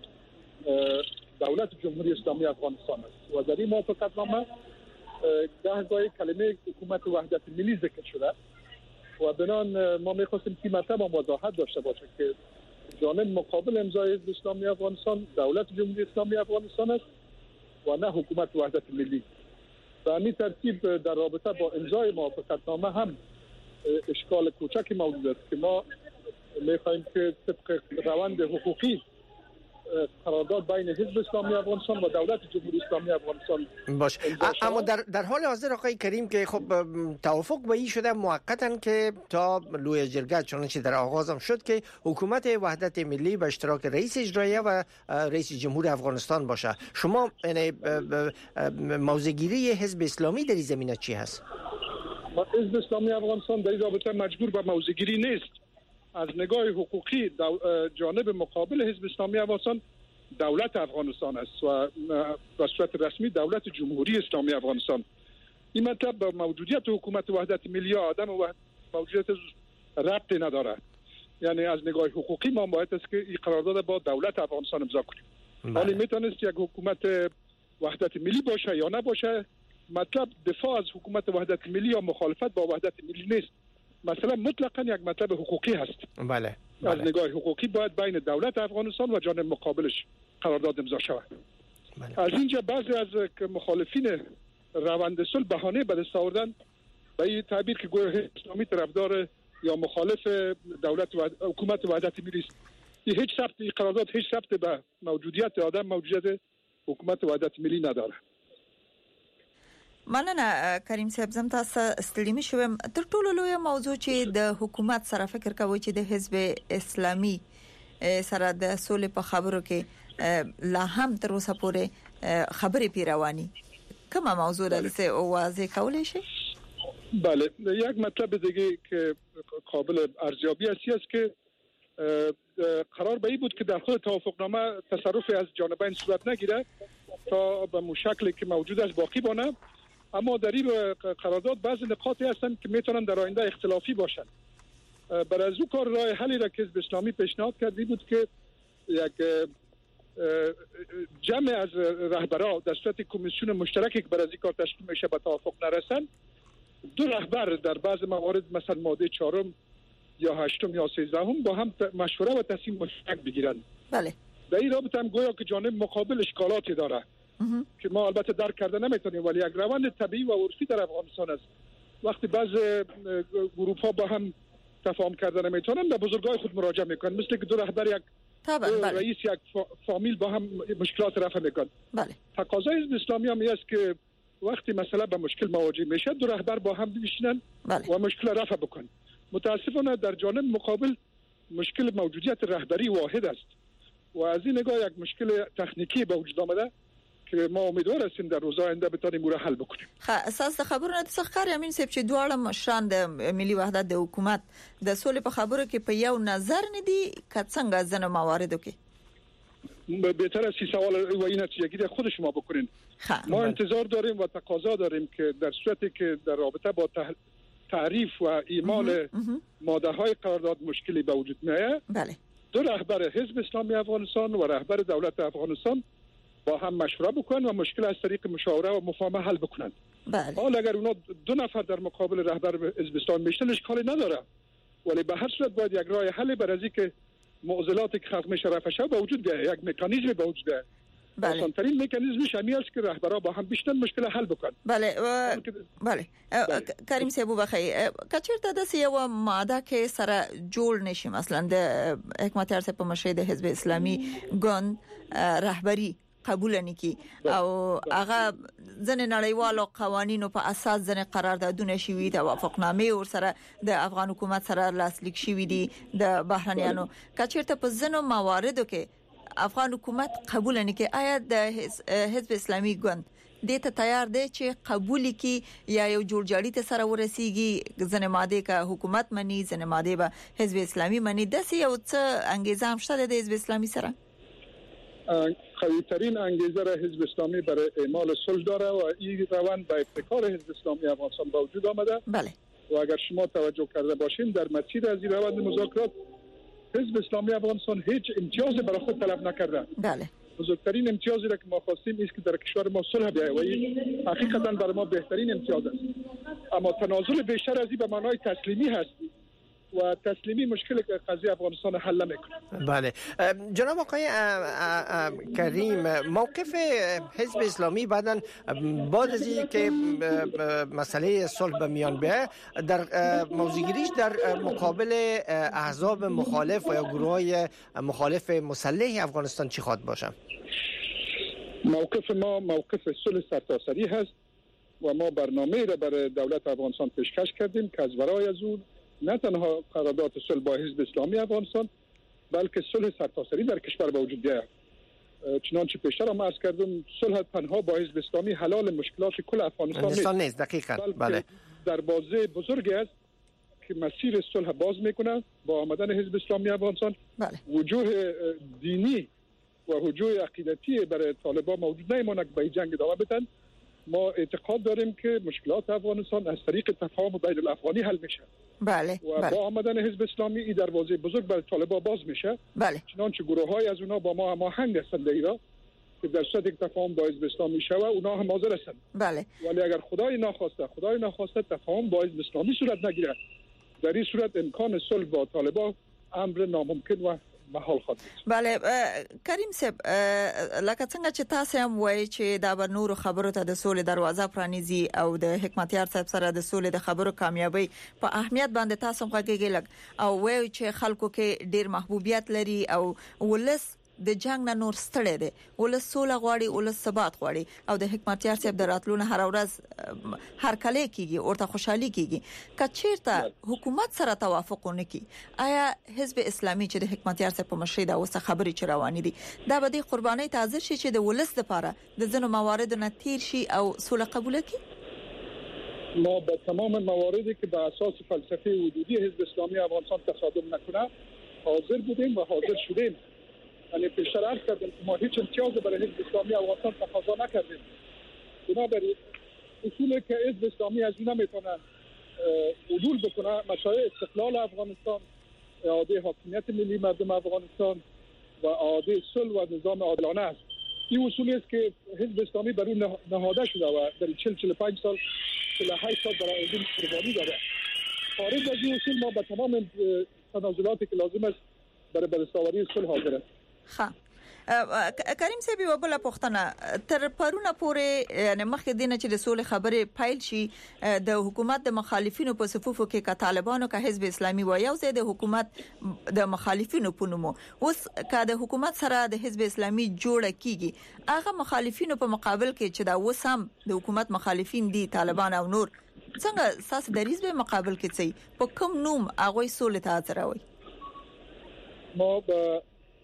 Speaker 6: دولت جمهوری اسلامی افغانستان است و در این موافقتنامه گاهی کلمه حکومت وحدت ملی ذکر شده و بنان ما می‌خواستیم که مطلب وضاحت داشته باشه که جانب مقابل امضای حزب اسلامی افغانستان دولت جمهوری اسلامی افغانستان است و نه حکومت وحدت ملی. به همین ترتیب در رابطه با امضای موافقتنامه هم اشکال کوچکی موجود است که ما می‌خوایم که طبق روند حقوقی قرارداد بین حزب اسلامی افغانستان و دولت جمهوری اسلامی افغانستان
Speaker 4: باشه. اما در در حال حاضر آقای کریم که خب توافق به این شده موقتا که تا لوی جرگه چنانچه در آغازم شد که حکومت وحدت ملی به اشتراک رئیس اجراییه و رئیس جمهور افغانستان باشه. شما یعنی موضع‌گیری حزب اسلامی در این زمینه چی هست؟
Speaker 6: حزب اسلامی افغانستان در این رابطه مجبور به موضع‌گیری نیست. از نگاه حقوقی جانب مقابل حزب اسلامی افغانستان دولت افغانستان است و به صورت رسمی دولت جمهوری اسلامی افغانستان. این مطلب به موجودیت حکومت وحدت ملی یا عدم موجودیت ربطی نداره. یعنی از نگاه حقوقی ما باید است که این قرارداد با دولت افغانستان امضا کنیم. ولی میتونست یک حکومت وحدت ملی باشه یا نباشه. مطلب دفاع از حکومت وحدت ملی یا مخالفت با وحدت ملی نیست. مثلا مطلقاً یک مطلب حقوقی هست.
Speaker 4: بله.
Speaker 6: بله. از نگاه حقوقی باید بین دولت افغانستان و جانب مقابلش قرارداد امضا شود. بله. از اینجا بعضی از مخالفین روند صلح بهانه به دست آوردن به این تعبیر که گویا اسلامی طرفدار یا مخالف دولت و حکومت وحدت ملی است. این هیچ ثبت این قرارداد هیچ ثبت به موجودیت آدم موجودیت حکومت وحدت ملی نداره.
Speaker 3: مننه کریم صاحب، زم تاسو ستړي شوم. تر ټولو لوی موضوع چې د حکومت سره فکر کوي چې د حزب اسلامي سره د سولې په خبرو کې لا هم تر اوسه پورې خبرې پیروانی کومه موضوع ده چې واضح کولای شي؟
Speaker 6: بله، یک مطلب دیگه که قابل ارزیابی است که قرار به این بود که در خود توافقنامه تصرفی از جانبین صورت نگیره تا به مشکلی که موجود است باقی بانه. اما در این قرارداد بعضی نکاتی هستند که میتونن در آینده اختلافی باشند. برای از او کار راه حلی را که حزب اسلامی پیشنهاد کردی بود که یک جمع از رهبران در صورت کمیسیون مشترکی که برای از این کار تشکیل میشه به توافق نرسن، دو رهبر در بعض موارد مثلا ماده چهارم یا هشتم یا سیزدهم با هم مشوره و تصمیم مشترک بگیرن.
Speaker 3: بله.
Speaker 6: در این رابطه هم گویا که جانب مقابل اشکالاتی داره که ما البته درک کرده نمیتونیم، ولی یک روند طبیعی و عرفی در افغانستان است. وقتی بعض گروه ها با هم تفاهم کرده نمیتونن به بزرگای خود مراجعه میکنن، مثل که دو رهبر یک
Speaker 3: بله.
Speaker 6: رئیس یک فامیل با هم مشکلات رفع میکنن.
Speaker 3: بله.
Speaker 6: تقاضای حزب اسلامی هم است که وقتی مثلا به مشکل مواجه میشه دو رهبر با هم بشینن
Speaker 3: بله.
Speaker 6: و مشکل رفع بکنن. متاسفانه در جانب مقابل مشکل موجودیت رهبری واحد است و از این نگاه یک مشکل تکنیکی به وجود آمده که ما امیدوار هستیم در روزهای آینده بتونیم مورا حل بکنیم.
Speaker 3: خ اساس خبرونه څخه ښکاري امین صاحب چې دواړه مشران د ملي وحدت د حکومت د سولې په خبرو کې په یو نظر نه دي که څنګه ځنه مواردو کې
Speaker 6: بهتر است سوال و این نتیجه‌گیری خود شما بکنین. ما انتظار داریم و تقاضا داریم که در صورتی که در رابطه با تعریف و اعمال ماده‌های قرارداد مشکلی به وجود میاد، بله، دو رهبر حزب اسلامی افغانستان و رهبر دولت افغانستان با هم مشوره بکنن و مشکل از طریق مشاوره و مفاهمه حل بکنن. بله. حالا اگر اونا دو نفر در مقابل رهبر حزب اسلامی میشن اشکالی نداره، ولی به هر صورت باید یک راه حل برای که معضلاتی که خلق میشه رفع شه به وجود بیاد، یک مکانیزم به وجود بیاد. بله. آسان‌ترین مکانیزمش همین است که رهبرها با هم بشینن مشکل حل بکنن.
Speaker 3: بله و... بله. بله. کریم صاحب بخیر کچرته د یو ماده کې سره جوړ نشي مثلا د حکمت ارسه په مشهد حزب اسلامي ګوند رهبری قبول نکي او هغه ځنې نړیوالو قوانینو په اساس ځنې قراردادونه شوي د توافقنامې ور سره د افغان حکومت سره لاسلیک شوي دي د بهرنیانو کچرته په ځنو مواردو کې افغان حکومت قبول نکي آیا د حزب اسلامي ګوند د ته تیار دی چې قبول کی یا یو جوړجاړي ته سره ورسیږي ځنې ماده کا حکومت منی ځنې ماده به حزب اسلامي منی د یو څه انګیزه هم شته د حزب اسلامي سره
Speaker 6: قوی ترین انگیزه را حزب اسلامی برای اعمال صلح داره و این روند به ابتکار حزب اسلامی افغانستان با وجود آمده.
Speaker 3: بله.
Speaker 6: و اگر شما توجه کرده باشین در مسیر از این روند مذاکرات حزب اسلامی افغانستان هیچ امتیازی برای خود طلب نکرده.
Speaker 3: بله.
Speaker 6: بزرگترین امتیازی را که ما خواستیم است که در کشور ما صلح بیاید و این حقیقتا برای ما بهترین امتیاز است. اما تنازل بیشتر از این به معنای تسلیمی هست و تسلیمی مشکل قضیه افغانستان حل نمیکنه.
Speaker 4: بله جناب آقای کریم موقف حزب اسلامی بعدن بعد از اینکه مسئله صلح به میان بیاد در موضوعگیریش در مقابل احزاب مخالف و یا گروه‌های مخالف مسلح افغانستان چی خواهد باشه؟
Speaker 6: موقف ما موقف صلح سرتاسری هست و ما برنامه را برای دولت افغانستان پیشکش کردیم که از ورای از اون نه تنها قرارداد صلح با حزب اسلامی افغانستان بلکه صلح سرتاسری در کشور به وجود بیاید. چنانچه پیشتر هم عرض کردم صلح تنها با حزب اسلامی حلال مشکلات کل افغانستان
Speaker 4: نیست دقیقاً
Speaker 6: بله دروازه بزرگی است که مسیر صلح باز میکنه با آمدن حزب اسلامی افغانستان.
Speaker 3: بله.
Speaker 6: وجوه دینی و وجوه عقیدتی برای طالبان موجود نمیمونه که به جنگ ادامه بدن. ما اعتقاد داریم که مشکلات افغانستان از طریق تفاهم بین الافغانی حل میشه.
Speaker 3: بله.
Speaker 6: و
Speaker 3: بله.
Speaker 6: با آمدن حزب اسلامی این دروازه بزرگ برای طالبان باز میشه.
Speaker 3: بله.
Speaker 6: چنانچه گروه‌های از اونها با ما هماهنگ هستند ایران که در صورت یک تفاهم با حزب اسلامی شوه اونها هم حاضر هستند.
Speaker 3: بله.
Speaker 6: ولی اگر خدای ناخواسته خدای ناخواسته تفاهم با حزب اسلامی صورت نگیره در این صورت امکان صلح با طالبان امر ناممکن و محال خواهد.
Speaker 3: بله کریم صاحب لکه څنګه چې تاسو هم وایي چې دا به نور خبرو ته د سولې دروازه پرانیزي او د حکمتیار صاحب سره د سولې د خبرو کامیابی په اهمیت باندې تاسو غږیږئ لګ او وایي چې خلکو کې ډیر محبوبیت لري او ولس د جنگ نه نور ستړي دي ولس سوله غواړي ولس ثبات غواړي او د حکمتیار صاحب دراتلونه هر ورځ هر کله کیږي ورته خوشحالي کیږي کچیرته حکومت سره توافق ونکي آیا حزب اسلامي چې د حکمتیار صاحب په مشرۍ دا اوسه خبري چرواني دي دا به د قرباني تازه شي چې د ولس لپاره د ځنو مواردو نه تیر شي او سوله قبول کړي.
Speaker 6: ما به تمام مواردی که به اساس فلسفه وجودی حزب اسلامی افغانستان تصادم نکنه حاضر بودیم و حاضر شدیم. یعنی پیشتر عرض کردیم که ما هیچ امتیاز برای حزب اسلامی افغانستان تقاضا نکردیم. بنابراین اصولی که حزب اسلامی از این نمیتونه عدول بکنه مسائل استقلال افغانستان، اعاده حاکمیت ملی مردم افغانستان و اعاده صلح و نظام عادلانه است. این اصولی است که حزب اسلامی بر اون نهاده شده و در چهل چهل و پنج سال چهل و هشت سال برای این قربانی داده. خارج از این اصول ما به تمام تنازلاتی که لازم است برای برساوری صلح حاضر است.
Speaker 3: ها کریم صاحب یو بل پښتنه تر پرونه پورې یعنی مخکې دینه چې د سولې خبرې پایل شي د حکومت د مخالفینو په صفوفو کې ک طالبانو ک حزب اسلامي و یو ځای د حکومت د مخالفینو په نومو اوس ک د حکومت سره د حزب اسلامي جوړه کیږي هغه مخالفینو په مقابل کې چې دا وسم د حکومت مخالفین دي طالبان او نور څنګه ساس دریز به مقابل کې سي په کوم نوم هغه سولې ته اثر وي.
Speaker 6: ما به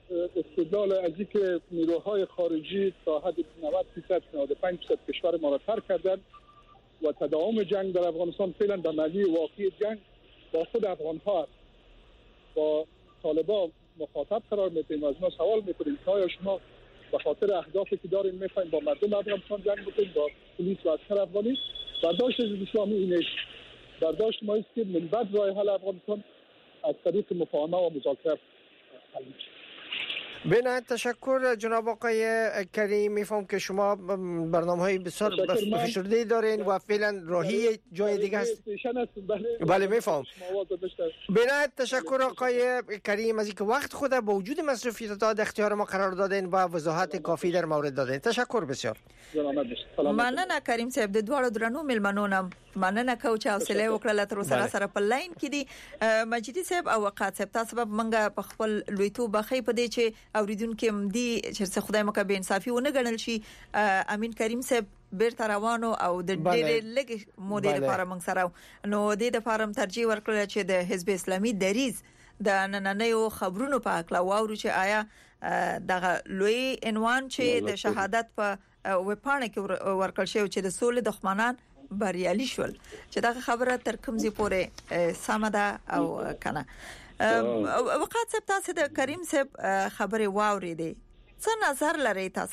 Speaker 7: استدلال از اینکه نیروهای خارجی تا حد نود درصد نود و پنج درصد کشور ما را ترک کردن و تداوم جنگ در افغانستان فعلا به معنی واقعی جنگ با خود افغان ها است. با طالبان مخاطب قرار میدیم، از ما سوال میکنیم که آیا شما به خاطر اهدافی که دارین میخواین با مردم افغانستان جنگ بکنید، با پلیس و عسکر افغانی؟ برداشت حزب اسلامی این است. برداشت ما است که من بعد راه حل افغانستان از طریق مفاهمه و مذاکره حل میشه.
Speaker 4: بنایت تشکر جناب آقای کریم. میفهم که شما برنامه‌های بسیار فشرده دارین و فعلا راهی جای دیگه هست. بله میفهم. بنایت تشکر آقای کریم از اینکه وقت خود با وجود مصروفیت‌ها در اختیار ما قرار دادین و وضاحت کافی در مورد دادین. تشکر بسیار.
Speaker 3: مننه کریم صاحب. د دوړو درنو ملمنونم مننه کو چې حوصله وکړه تر سره سره په لاین کې دي مجیدی صاحب او وقات صاحب. تاسو به منګه په خپل لویتو بخې په دې چې اوریدونکو مدي چې خدای مکه به انصافي ونه ګڼل شي. امین کریم صاحب بیرته روانو او د ډېر لګ مودې لپاره موږ سره نو د دې فارم ترجیح ورکړل چې د حزب اسلامي دریز د نننیو خبرونو په اړه واورو چې آیا دغه لوی عنوان چې د شهادت په وپانه کې ورکړل شوی چې د سولې دښمنان بریالي شول چې دا خبره تر کوم ځای پورې سم ده او کنه. وقات صاحب تاسو د کریم صاحب خبره واورېدې، څه نظر لرئ تاسو؟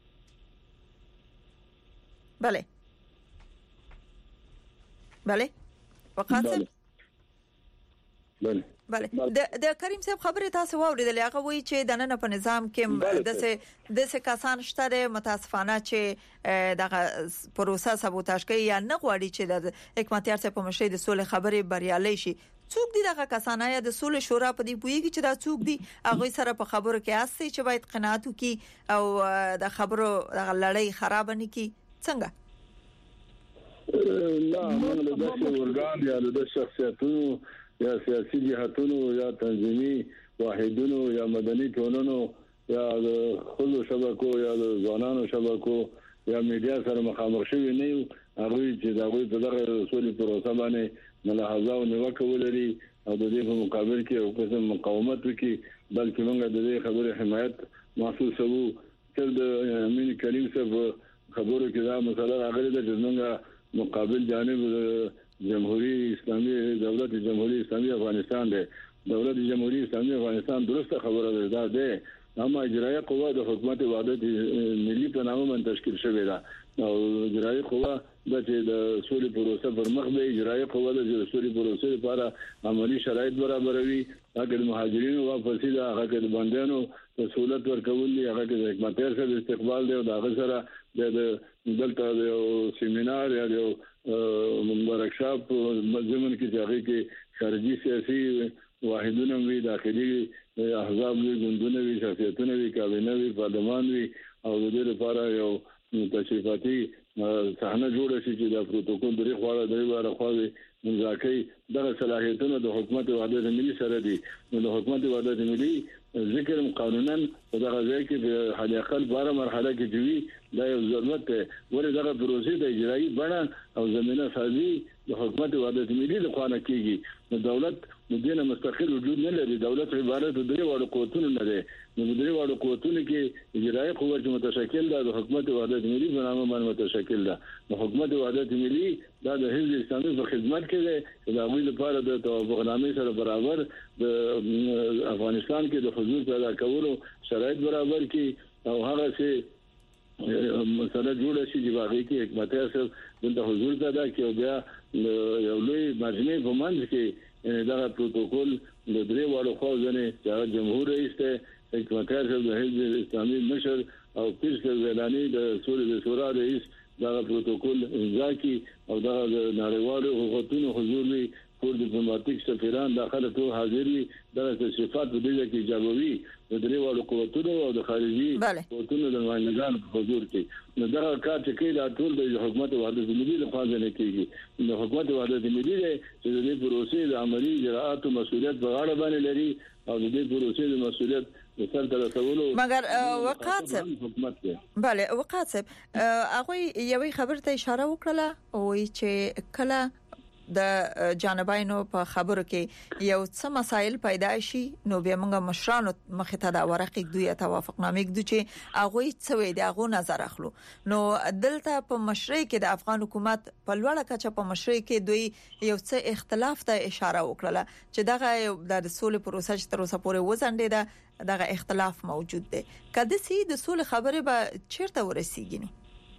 Speaker 3: بله بله وقات صاحب
Speaker 5: بله
Speaker 3: بله د د کریم صاحب خبره تاسو واورېدلې. هغه وایي چې د نن په نظام کې د څه د څه کسان شته متاسفانه چې دغه پروسه سابوتاژ کوي یا نه غواړي چې د حکمتیار صاحب په مشرۍ د سولې خبرې بریالي شي. څوک دي دغه کسان یا د سولې شورا په دې پوېږي چې دا څوک دي؟ هغه سره په خبرو کې اسي چې باید قناعت وکي او د خبرو دغه لړۍ خراب نه کی څنګه؟
Speaker 5: لا موږ له داسې ورګان یا له شخصیتونو یا سیاسي جهاتونو یا تنظیمي واحدونو یا مدني ټولنو یا خلکو شبکو یا ځوانانو شبکو یا میډیا سره مخامخ شوی نه یو. هغه چې دا غوي په دغه سولې پروسه باندې ملاحظه او نیوکه ولري او د دې په مقابل کې او قسم مقاومت وکړي، بلکې موږ د دې خبرې حمایت محسوسوو. چې د امین کریم صاحب خبرو کې دا مسله راغلې ده چې موږ مقابل جانب جمهوریت اسلامي دولت جمهوریت اسلامي افغانستان ده. دولت جمهوریت اسلامي افغانستان درسته خبره ده ده اما اجرایه قوه د حکومت وحدت ملي په نامه من تشکیل شوې ده او اجرایه قوه د د سولې پروسه پر مخ به اجرایه قوه د سولې پروسې لپاره عملی شرایط برابروي. هغه د مهاجرینو واپسې ده، هغه د بندیانو د سہولت ورکول دي، هغه د حکمتیار سره استقبال دی او د هغه سره د دلته د سیمینار یا د ورکشاپ مضمون کې ځای کې خارجي سیاسي واحدونه وي، داخلي احزاب وي، ګوندونه وي، شخصیتونه وي، کابینه وي، پارلمان وي او د دې لپاره یو تشریفاتي صحنه جوړه شي چې د پروتوکول درې خواړه درې واره خواوي مذاکره دغه صلاحیتونه د حکومت وحدت ملي سره دي. نو د حکومت وحدت ملي ذکر قانونا دغه ځای کې په حال اقل بار مرحله کې جوړي دا یو ضرورت دی. ولې دغه پروسې د اجرایي بڼه او زمينه سازي د حکومت وحدت ملي له خوا نه کیږي. نو دولت د دې مستقل وجود نه لري. دولت عبارت د درې وړو قوتونو نه دی. نو د درې وړو قوتونو کې اجرایي قوه متشکل ده د حکومت وحدت ملي په نامه باندې متشکل ده. نو حکومت وحدت ملي دا د حزب اسلامي په خدمت کې ده چې د هغوی لپاره د توافقنامې سره برابر د افغانستان کې د حضور پیدا کولو شرایط برابر کړي او هغه څه مسله جوړه شي چې باغې کې حکمتیار صاحب د حضور پیدا کړي او بیا یو لوی مجمع په منځ کې دا پروتوکول د درې واړو خو ځنه چې جمهور رئیس ته حکمتیار صاحب د حزب اسلامي مشر او پیر زیلانی د سولې د شورا رئیس دا پروتوکول امضا کړي او دا نړیوالو حقوقو حضور وي، ټول ډیپلوماټیک سفیران داخله ټول حاضر وي. دا تشریفات په دې کې ایجابوي د درې واړو قوتونو او د خارجي قوتونو د نمائندګانو په حضور کې. نو دا کار چې کله ټول د حکومت وحدت ملي لخوا نه کیږي. نو حکومت وحدت ملي چې د دې پروسې د عملی اجراءات او مسؤلیت په غاړه باندې لري او د دې پروسې د مسؤلیت
Speaker 3: مگر وقات صاحب بله وقات صاحب هغه یوې خبر ته اشاره وکړه او چې کله د جانبینو په خبرو کې یو څه مسایل پیدا شي نو بیا موږ مشرانو مخې ته د ورقې دوی توافقنامې کړو چې هغه څه وي د هغه نظر اخلو. نو دلته په مشرۍ کې د افغان حکومت په لوړه کچه په مشرۍ کې دوی یو څه اختلاف ته اشاره وکړه چې دغه د سولې پروسه چې تر اوسه پورې وزنده دغه اختلاف موجود دی. کله چې د سولې خبره به چیرته ورسیږي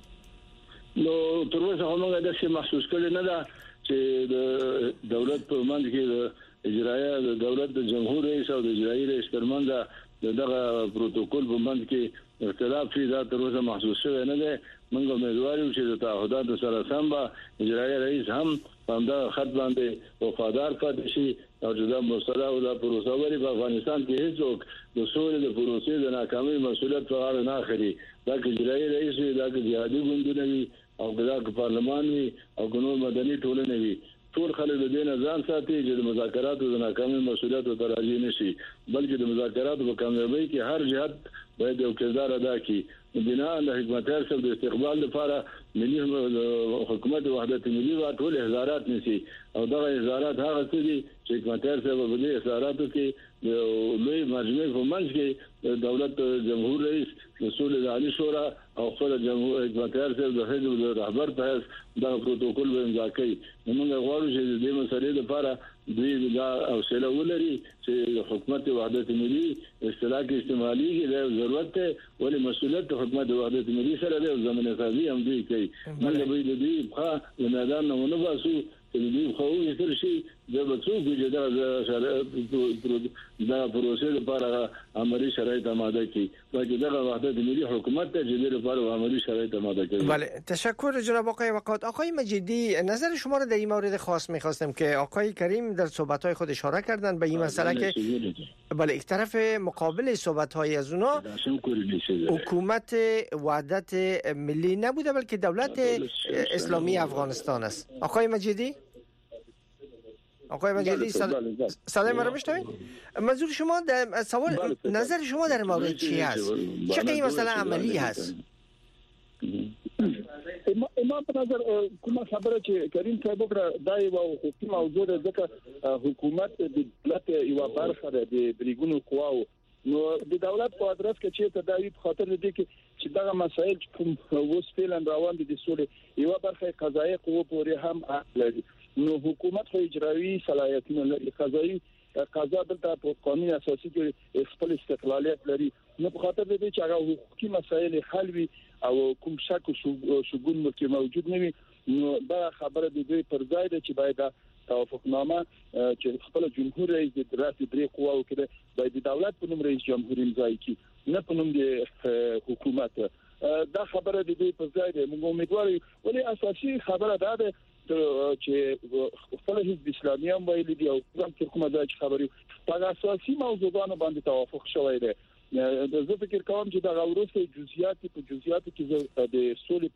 Speaker 5: نو تر اوسه هم دا څه محسوس کړي نه ده چې د دولت په منځ کې د اجرایه د دولت د جمهور رئیس او د اجرایي رئیس ترمنځ دغه پروتوکول په منځ کې اختلاف شي دا تر اوسه محسوس شوی نه دی. موږ امیدوار یو چې د تعهداتو سره سم به اجرایي رئیس هم په دا خط باندې وفادار پاتې شي او چې دا مسله او دا پروسه وري په افغانستان کې هیڅوک د سولې د پروسې د ناکامۍ مسؤلیت په اړه نه اخلي. دا چې اجرایي رئیس وي دا چې جهادي ګوندونه وي او دا چې پارلمان وي او ګنور مدني ټولنه وي ټول خلک د دې ځان ساتي چې د مذاکراتو د ناکامۍ مسؤلیت ته راځي نشي بلکې د مذاکراتو په کامیابی کې هر جهت باید یو کردار ادا کړي. بنا له حکومت سره د استقبال لپاره ملي حکومت وحدت ملي وا ټول احزارات نشي او دا احزارات هغه څه دي چې حکومت سره په دې احزاراتو کې د لوی مجمع په منځ کې دولت جمهور رئیس مسؤل عالی شورا او خپل جمهور حکومت سره د حزب رهبر په دا پروتوکول باندې کوي. موږ غواړو چې د دې مسلې لپاره دوی دا حوصله ولري چې حکومت وحدت ملي اصطلاح کې استعمالي کې ضرورت ته ولې مسؤلیت حکومت وحدت ملي سره د زمینه سازي هم دوی کوي. موږ به د دې په میدان نه ونه باسو چې دوی خو یې تر شي د بچو کې دا دا پروسه لپاره عملی شرایط آماده کړي بلکې دا وحدت ملي حکومت ته جدي لپاره عملی شرایط آماده کړي.
Speaker 4: بله تشکر جناب آقای وقات. آقای مجیدی نظر شما را در این مورد خاص می‌خواستم که آقای کریم در صحبت‌های خود اشاره کردن به این مسئله که بله یک طرف مقابل صحبت‌های از اونا حکومت وحدت ملی نبوده بلکه دولت اسلامی افغانستان است. آقای مجیدی آقای مجیدی صدای ما رو میشنوید؟ منظور شما در سوال نظر شما در مورد چی هست؟ چه این مسئله عملی هست؟
Speaker 6: ما په نظر کومه خبره چې کریم صاحب وکړه دا یو حکومت موضوع ده ځکه حکومت د دولت یو برخه ده د بریګونو قواو نو د دولت په ادرس کې چې تداوی په خاطر دي چې دغه مسایل کوم وس فعلا روان دي د سولې یو برخه قضایي قوه پورې هم لري. نو حکومت خو اجرایی صلاحیتونه لري قضایي قضا دلته په قانون اساسي کې خپل استقلالیت لري. نو په خاطر دې چې هغه حقوقي مسایل حل وي او کوم شک او شګون کې موجود نه وي نو دا خبره د دوی پر ځای ده چې باید توافقنامه چې خپل جمهور رئیس د دراسي درې قواو کې باید د دولت په نوم رئیس جمهور امضای کړي نه په نوم د حکومت. دا خبره د دوی پر ځای ده. موږ امیدوار یو ولې اساسي خبره ده ده چې خپل حزب اسلامي هم ویلي دی او کوم کومه ځای خبري په اساسي موضوعاتو باندې توافق شوی دی. زه فکر کوم چې دا غوړوسه جزئیات په جزئیاتو کې د سولې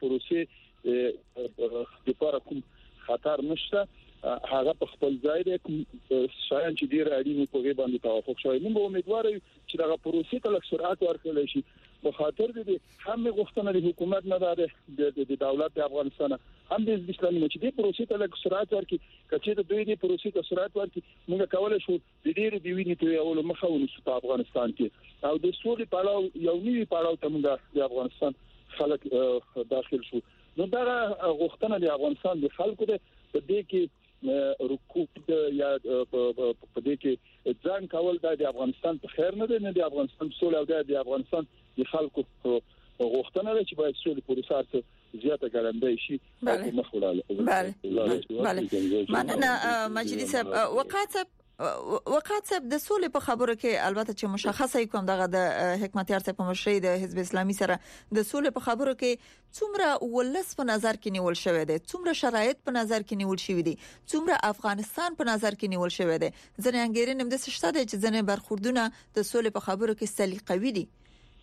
Speaker 6: پروسې لپاره کوم خطر نشته هغه په خپل ځای دی شاید چې ډیر اړین په غي باندې توافق شوی. موږ امیدوار یو چې دا پروسې ته لږ سرعت ورکړل شي په خاطر دې هم غوښتنه د حکومت نه ده د دولت افغانستان هم د اسلامي چې دې پروسې ته لږ سرعت ورکړي کچې د دوی دې پروسې ته سرعت ورکړي موږ کولای شو د دې د وینې ته یو مخه ونیسو په افغانستان کې او د سولې پالاو یو نوی پالاو ته موږ د افغانستان خلک داخل شو. نو دا غوښتنه د افغانستان د خلکو ده په دې کې رکوب یا په دې کې ځان کول د افغانستان په خیر نه دی نه د افغانستان سولې او د افغانستان د خلکو غوښتنه ده چې باید سولې پروسه زیاته ګړندۍ شي.
Speaker 3: بله بله بله مننه مجیدی صاحب. وقات صاحب وقات صاحب د سولې په خبرو کې البته چې مشخصه کوم دغه د حکمتیار صاحب په مشرۍ د حزب اسلامي سره د سولې په خبرو کې څومره ولس په نظر کې نیول شوی دی څومره شرایط په نظر کې نیول شوی دي څومره افغانستان په نظر کې نیول شوی دی ځنه انګیرنه هم د شته دي چې ځنه برخوردونه د سولې په خبرو کې سلیقوي دي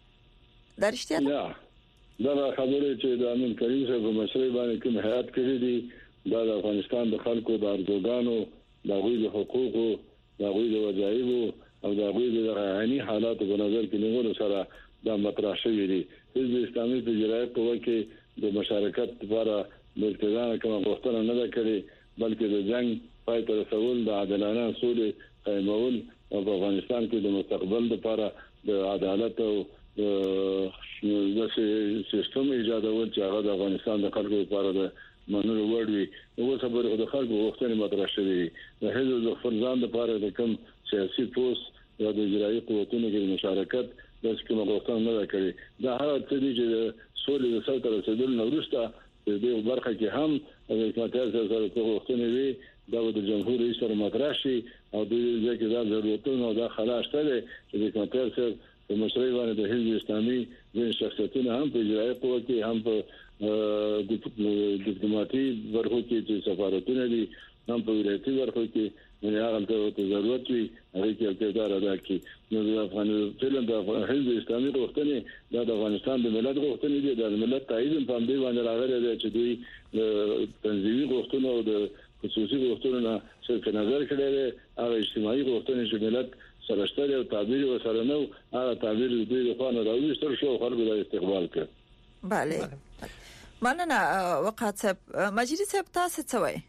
Speaker 3: درشته
Speaker 5: نه دا خبره چې د امین کریم صاحب په مشرۍ باندې کوم هیئت کړی دي دا د افغانستان د خلکو د ارزوګانو د غوی د حقوقو د غوی د وظایفو او د غوی د غیراني حالاتو په نظر کې نیول سره دا مطرح شوی دی. حزب اسلامي په جرایت په وکه د مشارکت لپاره د اقتدار کوم غوښتنه نه کړې بلکې د جنگ پای ته رسول د عادلانه اصول قائمول او په افغانستان کې د مستقبل لپاره د عدالت او د سیستم ایجادول چې هغه د افغانستان د خلکو لپاره د منلو وړ وي. نو خبره د خلکو وختونه مطرح شوې د حزب د فرزان لپاره د کوم سیاسي پوسټ یا د اجرایي قوتونو کې مشارکت د کومه غوښتنه نه کړې. دا هغه څه دي چې سولې د سره رسیدل نو وروسته د دې برخه کې هم د حکومت سره څه غوښتنې وي دا د جمهور رئیس سره مطرح شي او د دې کې دا ضرورتونه او دا خلاص ته د حکومت سره په مشرۍ باندې د حزب اسلامي د شخصیتونو هم په اجرایي قوت کې هم په ډیپلوماټي برخو کې چې سفارتونه دي هم په ولایتي برخو کې نه هغه ته ضرورت وي هغه کې کردار ادا کړي. نو د افغانستان د حزب اسلامي غوښتنې د افغانستان د ملت غوښتنې دي د ملت تایید په دې باندې راغلي دي چې دوی د تنظیمي غوښتنو او د خصوصي غوښتنو نه څخه نظر کړي او اجتماعي غوښتنې چې ملت سرشتره او تعبیر وسره نو هغه تعبیر د دوی په اړه راوځي شو خلکو د استقبال کړ.
Speaker 3: بله مننه وقات صاحب. مجری صاحب تاسو څه وایي؟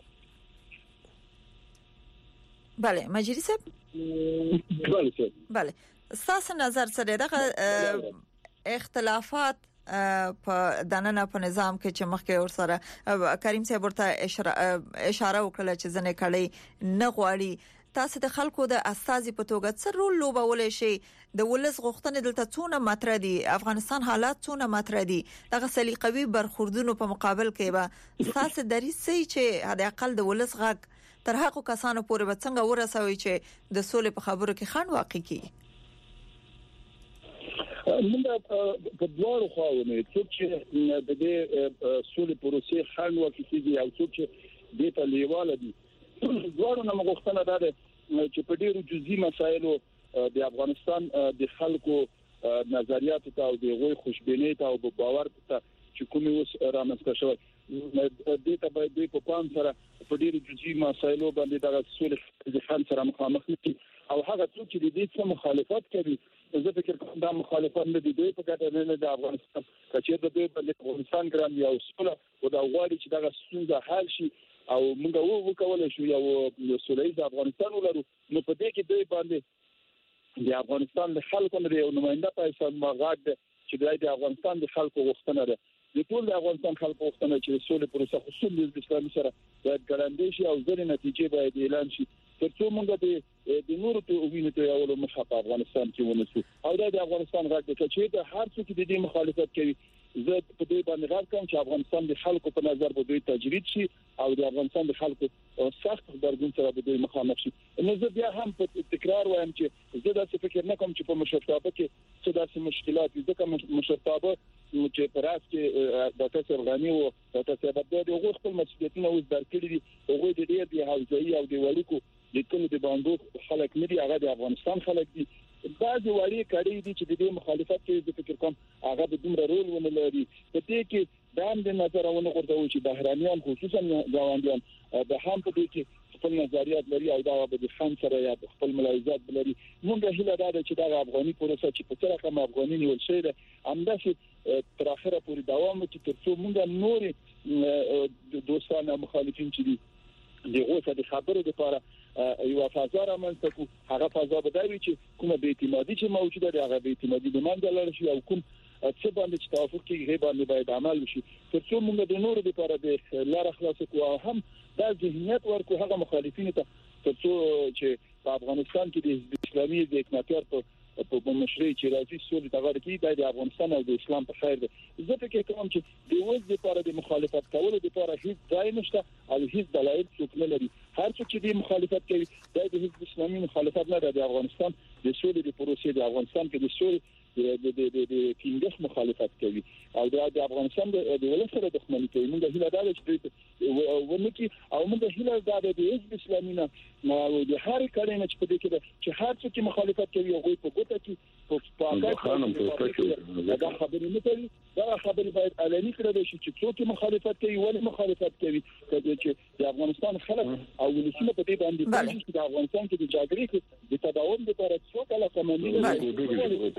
Speaker 3: بله مجری صاحب.
Speaker 6: بله صاحب.
Speaker 3: بله تاسو نظر سره دغه اختلافات په دننه په نظام کې چې مخکې ور سره کریم صاحب ورته اشاره وکړه چې ځنه کړي نه غواړي تاسو د خلکو د استازي په توګه څه رول لوبولای شي؟ د ولس غوښتنې دلته څونه مطرح دي، افغانستان حالات څونه مطرح دي، دغه سلیقوي برخوردونو په مقابل کې به تاسو درې سي چې حد اقل د ولس غږ تر هغه کسانو پورې به څنګه ورسوي چې د سولې په خبرو کې خنډ واقع کیږي؟
Speaker 6: موږ په دوه خواونه څوک چې د دې سولې پروسې خنډ واقع کیږي او څوک چې د ته لیواله دي دوه نه مغوښتنه ده چې په ډیرو جزئي مسایلو د افغانستان د خلکو نظریات ته او د غوي خوشبینۍ ته او باور ته چې کومه اوس رامنځته شوی د ته باید په پام سره په ډیرو جزئي مسایلو باندې د سولې د خنډ سره مخامخ دي او هغه څوک چې د دې څخه مخالفت کوي زه فکر کوم دا مخالفت نه دي په ګټه نه د افغانستان چې د دې په افغانستان ګرام یو سوله او دا غواړي چې دا ستونزه حل شي او موږ وو وکولای شو یو سولې د افغانستان ولرو. نو په دې کې دوی باندې د افغانستان د خلکو لري او نماینده پیسې مغاد چې د افغانستان د خلکو غوښتنه ده د ټول د افغانستان خلکو غوښتنه چې سولې پروسه خصوصي د اسلامي سره باید ګړندې شي او ځینې نتیجې باید اعلان شي ترڅو موږ د د نورو ته وینو ته یو مخه په افغانستان کې ونسو او د افغانستان غږ چې د هر څوک د دې مخالفت کوي زه په دې باندې غږ کوم چې افغانستان د خلکو په نظر به دوی تجرید شي او د افغانستان د خلکو سخت خبرګون سره به دوی مخامخ شي. نو زه بیا هم په تکرار وایم چې زه دا فکر نه کوم چې په مشرتابه کې څه داسې مشکلات دي ځکه مشرتابه چې پر اساس کې د تاسو غنی او د تاسو د دغه خپل مسؤلیتونه اوس درکړي دي هغه د دې د حوزې او د ولیکو د کله د باندې خلک نه دي هغه د افغانستان خلک دي بعض وړي کړي دي چې د دې مخالفت کې د فکر کوم هغه د دومره رول ونه لري په دې کې د هم د نظرونه غوښتل چې بهرانيان خصوصا ګاونډیان د هم په دې کې خپل نظریات لري او دا به خان سره یا خپل ملاحظات لري. موږ هیله ده چې دا افغاني پروسه چې په تر کوم افغاني نیول شي ده همداسې تر اخره پورې دوام وکړي ترڅو موږ نور دوستانه مخالفین چې دي دغه څه د خبرو لپاره یو فضا رامنځته کو هغه فضا به دی چې کومه به اعتمادي چې موجوده ده هغه به اعتمادي د منځ لاره شي او کوم څه باندې چې توافق کې غي باندې باید عمل وشي ترڅو موږ د نورو لپاره د لار خلاص کو او هم د ذهنیت ورکو هغه مخالفین ته ترڅو چې په افغانستان کې د اسلامي د حکومت په په مشرۍ چې راځي سولې تغیر کې د افغانستان او د اسلام په خیر ده. زه فکر کوم چې د وځ لپاره د مخالفت کولو لپاره هیڅ ځای نشته او هیڅ دلایل څوک نه لري. هر څوک چې د مخالفت کوي د حزب اسلامي مخالفت نه د افغانستان د سولې د پروسې د افغانستان کې د سولې د د د د کینګس مخالفت کوي او د افغانستان د ولسره دښمني کوي. موږ هیله ده چې ونکي او موږ هیله ده د حزب اسلامي نه او د هر کړي نه چې په دې کې چې هر څوک مخالفت کوي او په ګوته کې په پاکه دا خبرې نه کوي دا خبرې باید علني کړي شي چې څوک مخالفت کوي ولې مخالفت کوي چې د افغانستان خلک او ولسونه په دې باندې پوهیږي چې د افغانستان کې د جګړې د تداوم لپاره څوک علاقه مندي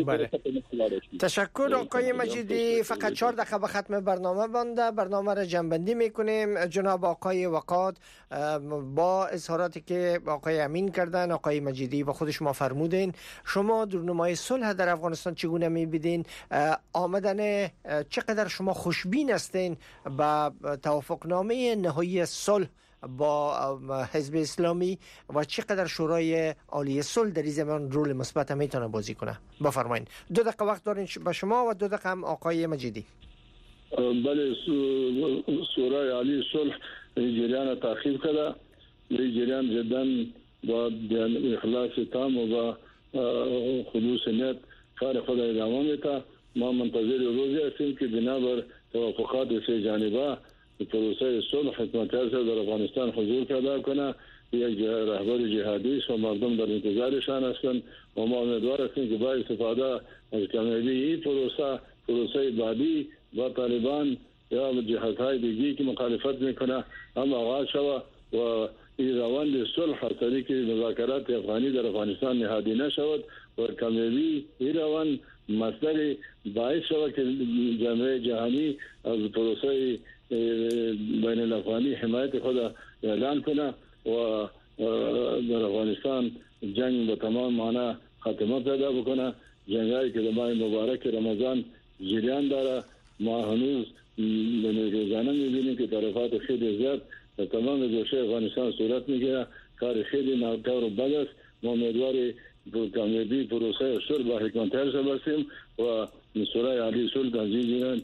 Speaker 4: تشکر آقای مجیدی. فقط چهار دقیقه به ختم برنامه بنده برنامه را جنبندی میکنیم. جناب آقای وقاد، با اظهاراتی که آقای امین کردن، آقای مجیدی و خود شما فرمودین، شما دورنمای صلح در افغانستان چگونه میبینین؟ آمدن چقدر شما خوشبین هستین به توافقنامه نهایی صلح با حزب اسلامی و چقدر شورای عالی صلح در این زمان رول مثبت میتونه بازی کنه؟ بفرمایید. دو دقیقه وقت دارین به شما و دو دقیقه هم آقای مجیدی.
Speaker 5: بله، شورای عالی صلح جریان تاخیر کرده. این جریان جدا با اخلاص تام و با خلوص نیت کار خود ادامه میده. ما منتظر روزی هستیم که بنابر توافقات سه جانبه پروسه صلح حکومت در افغانستان حضور پیدا کنه. یک رهبر جهادی و مردم در انتظارشان هستند و ما امیدوار هستیم که با استفاده از کامیابی این پروسه پروسه بعدی با طالبان یا جهادهای دیگری که مخالفت میکنه هم آغاز شود و این روند صلح از طریق مذاکرات افغانی در افغانستان نهادی نشود و کامیابی این روند مصدر باعث شود که جامعه جهانی از پروسه بین الافغانی حمایت خود اعلان کنه و در افغانستان جنگ به تمام معنا خاتمه پیدا بکنه. جنگایی که در ماه مبارک رمضان جریان داره، ما هنوز روزانه میبینیم که طرفات خیلی زیاد در تمام گوشه افغانستان صورت میگیره. کار خیلی ناکار و بد است. ما امیدواری کامیابی پروسه صلح با حکمت هرسه برسیم و شورای عالی صلح تنظیم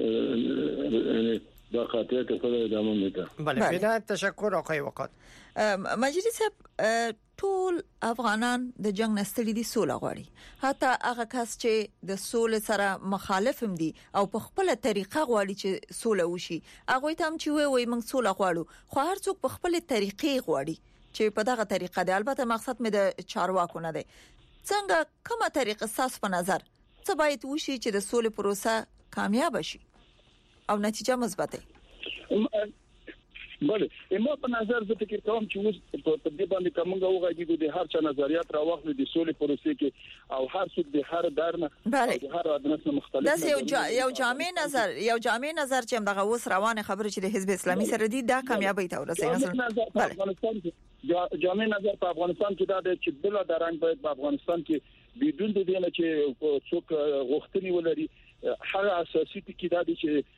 Speaker 5: جنن با خاطر خود ادامه میده.
Speaker 4: بله، بله. تشکر آقای وقاد.
Speaker 3: مجیدی صاحب، ټول افغانان د جنگ نستړي دي سوله غواړي. حتی هغه کس چې د سولې سره مخالف هم دي او په خپل طریقه غواړي چې سوله وشي، هغه ته هم چې وي وي موږ سوله غواړو، خو هر څوک په خپل طریقې غواړي چې په دغه طریقه دی. البته مقصد مې د چارواکو نه دی. څنګه کومه طریقه ساس په نظر څه باید وشي چې د سولې پروسه کامیاب شي او نتیجه مثبت وي؟
Speaker 6: بله، ما په نظر زه فکر کوم چې اوس په دې باندې کومه وغږیږي د هر چا نظریات راوخلو د سولې پروسې کې او هر څوک د هر درنه او هر ادنس مختلف
Speaker 3: دا یو جا یو جامع نظر یو جامع نظر چې دغه اوس روانه خبره چې د حزب اسلامي سره دي دا کامیابی ته ورسېږي.
Speaker 6: مثلا افغانستان کې جامع نظر په افغانستان کې دا د چې بل درنګ باید په افغانستان کې بدون د دې نه چې څوک غوښتنی ولري هغه اساسي کې دا دي چې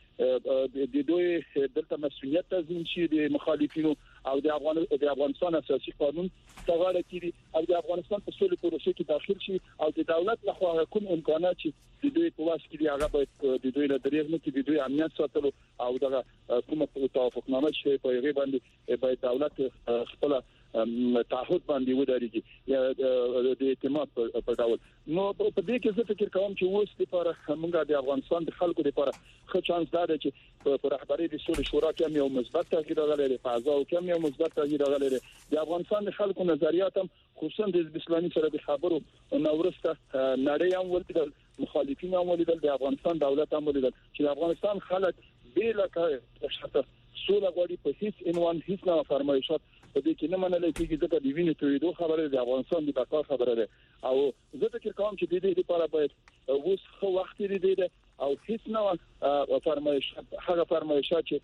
Speaker 6: د دوی دلته مسؤلیت تضمین شي د مخالفینو او د افغان د افغانستان اساسي قانون تغیر کړي او د افغانستان په سولې پروسې کې داخل شي او د دولت لخوا کوم امکانات چې د دوی په واسطه کې هغه باید د دوی له دریغ نه کې د دوی امنیت ساتلو او دغه کومه توافقنامه چې په یوه باندې باید دولت خپل تعهد باندې ودرېږي یا د اعتماد په ډول. نو په دې کې زه فکر کوم چې اوس لپاره موږ د افغانستان د خلکو لپاره ښه چانس ده چې په رهبرۍ د سولې شورا کې یو مثبت تغییر راغلی دی، په اعضاو کې یو مثبت تغییر راغلی دی. د افغانستان د خلکو نظریات هم خصوصا د اسلامي سره د خبرو نورسته نړۍ هم ولیدل، مخالفین هم ولیدل، د افغانستان دولت هم ولیدل چې د افغانستان خلک بلا کار شته سوله غواړي. په هیڅ عنوان هیڅ نه فرمایشات په دې کې نه منل کېږي ځکه د وینې تویدو خبره د افغانستان د بقا خبره ده او زه فکر کوم چې د دې لپاره باید اوس خو وخت لري دی او هیڅ نه فرمایشات هغه فرمایشات چې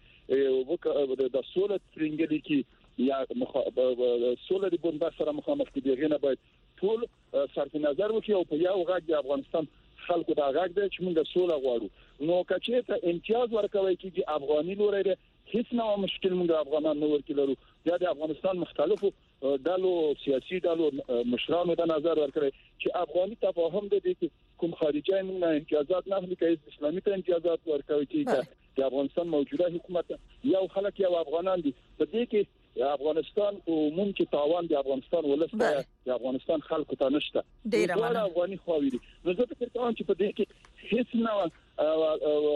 Speaker 6: د سولې ترنګلي کې یا سولې د بنبست سره مخامخ دي غنه باید ټول صرف نظر وکړي او په یو غږ د افغانستان خلکو دا غږ دی چې موږ سوله غواړو. نو کچې ته امتیاز ورکوي چې افغاني لوري هیڅ نه مشکل موږ افغانان نو ورکلو یا د افغانستان مختلفو دالو سیاسي دالو مشرانو د نظر ورکړي چې افغاني تفاهم د دې کوم خارجي موږ نه امتیازات نه اخلي چې اسلامي ته امتیازات ورکوي چې د افغانستان موجوده حکومت یو خلک یو افغانان دي. په دې کې افغانستان او ممکن تاوان د افغانستان ولسته د افغانستان خلکو ته نشته ډیر افغاني خواوی دي. نو زه فکر کوم چې په دې کې هیڅ نه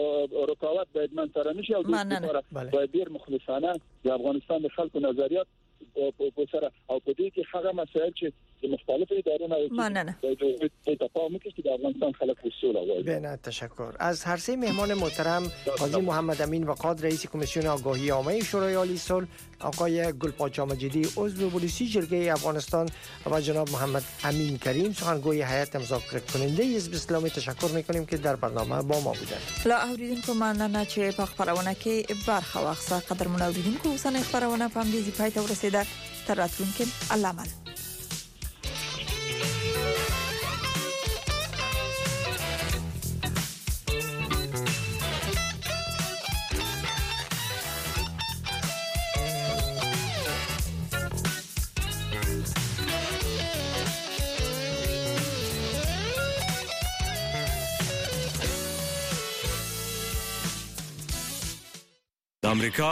Speaker 6: رکاوټ باید من سره نشي او د لپاره باید ډیر مخلصانه د افغانستان د خلکو نظریات په سره او په دې کې هغه مسایل چې د مختلفو ادارو
Speaker 3: مننه
Speaker 6: د تفاهم کې چې د افغانستان خلک وسول غواړي.
Speaker 4: بله تشکر. از هر سه مهمان محترم قاضی محمد امین وقاد رئیس کمیسیون آگاهی عامه شورای عالی صلح، آقای گلپاچا مجیدی عضو پلیسی جرگه افغانستان و جناب محمد امین کریم سخنگوی هیئت مذاکره کننده حزب اسلامی تشکر میکنیم که در برنامه با ما بودند.
Speaker 3: لا اوریدونکو مننه چې په خبرونه کې برخه واخیسته. قدرمن اوریدونکو اوسنۍ خبرونه په همدې ځای ته ورسیده. تر راتلونکي الله مل.
Speaker 8: امریکا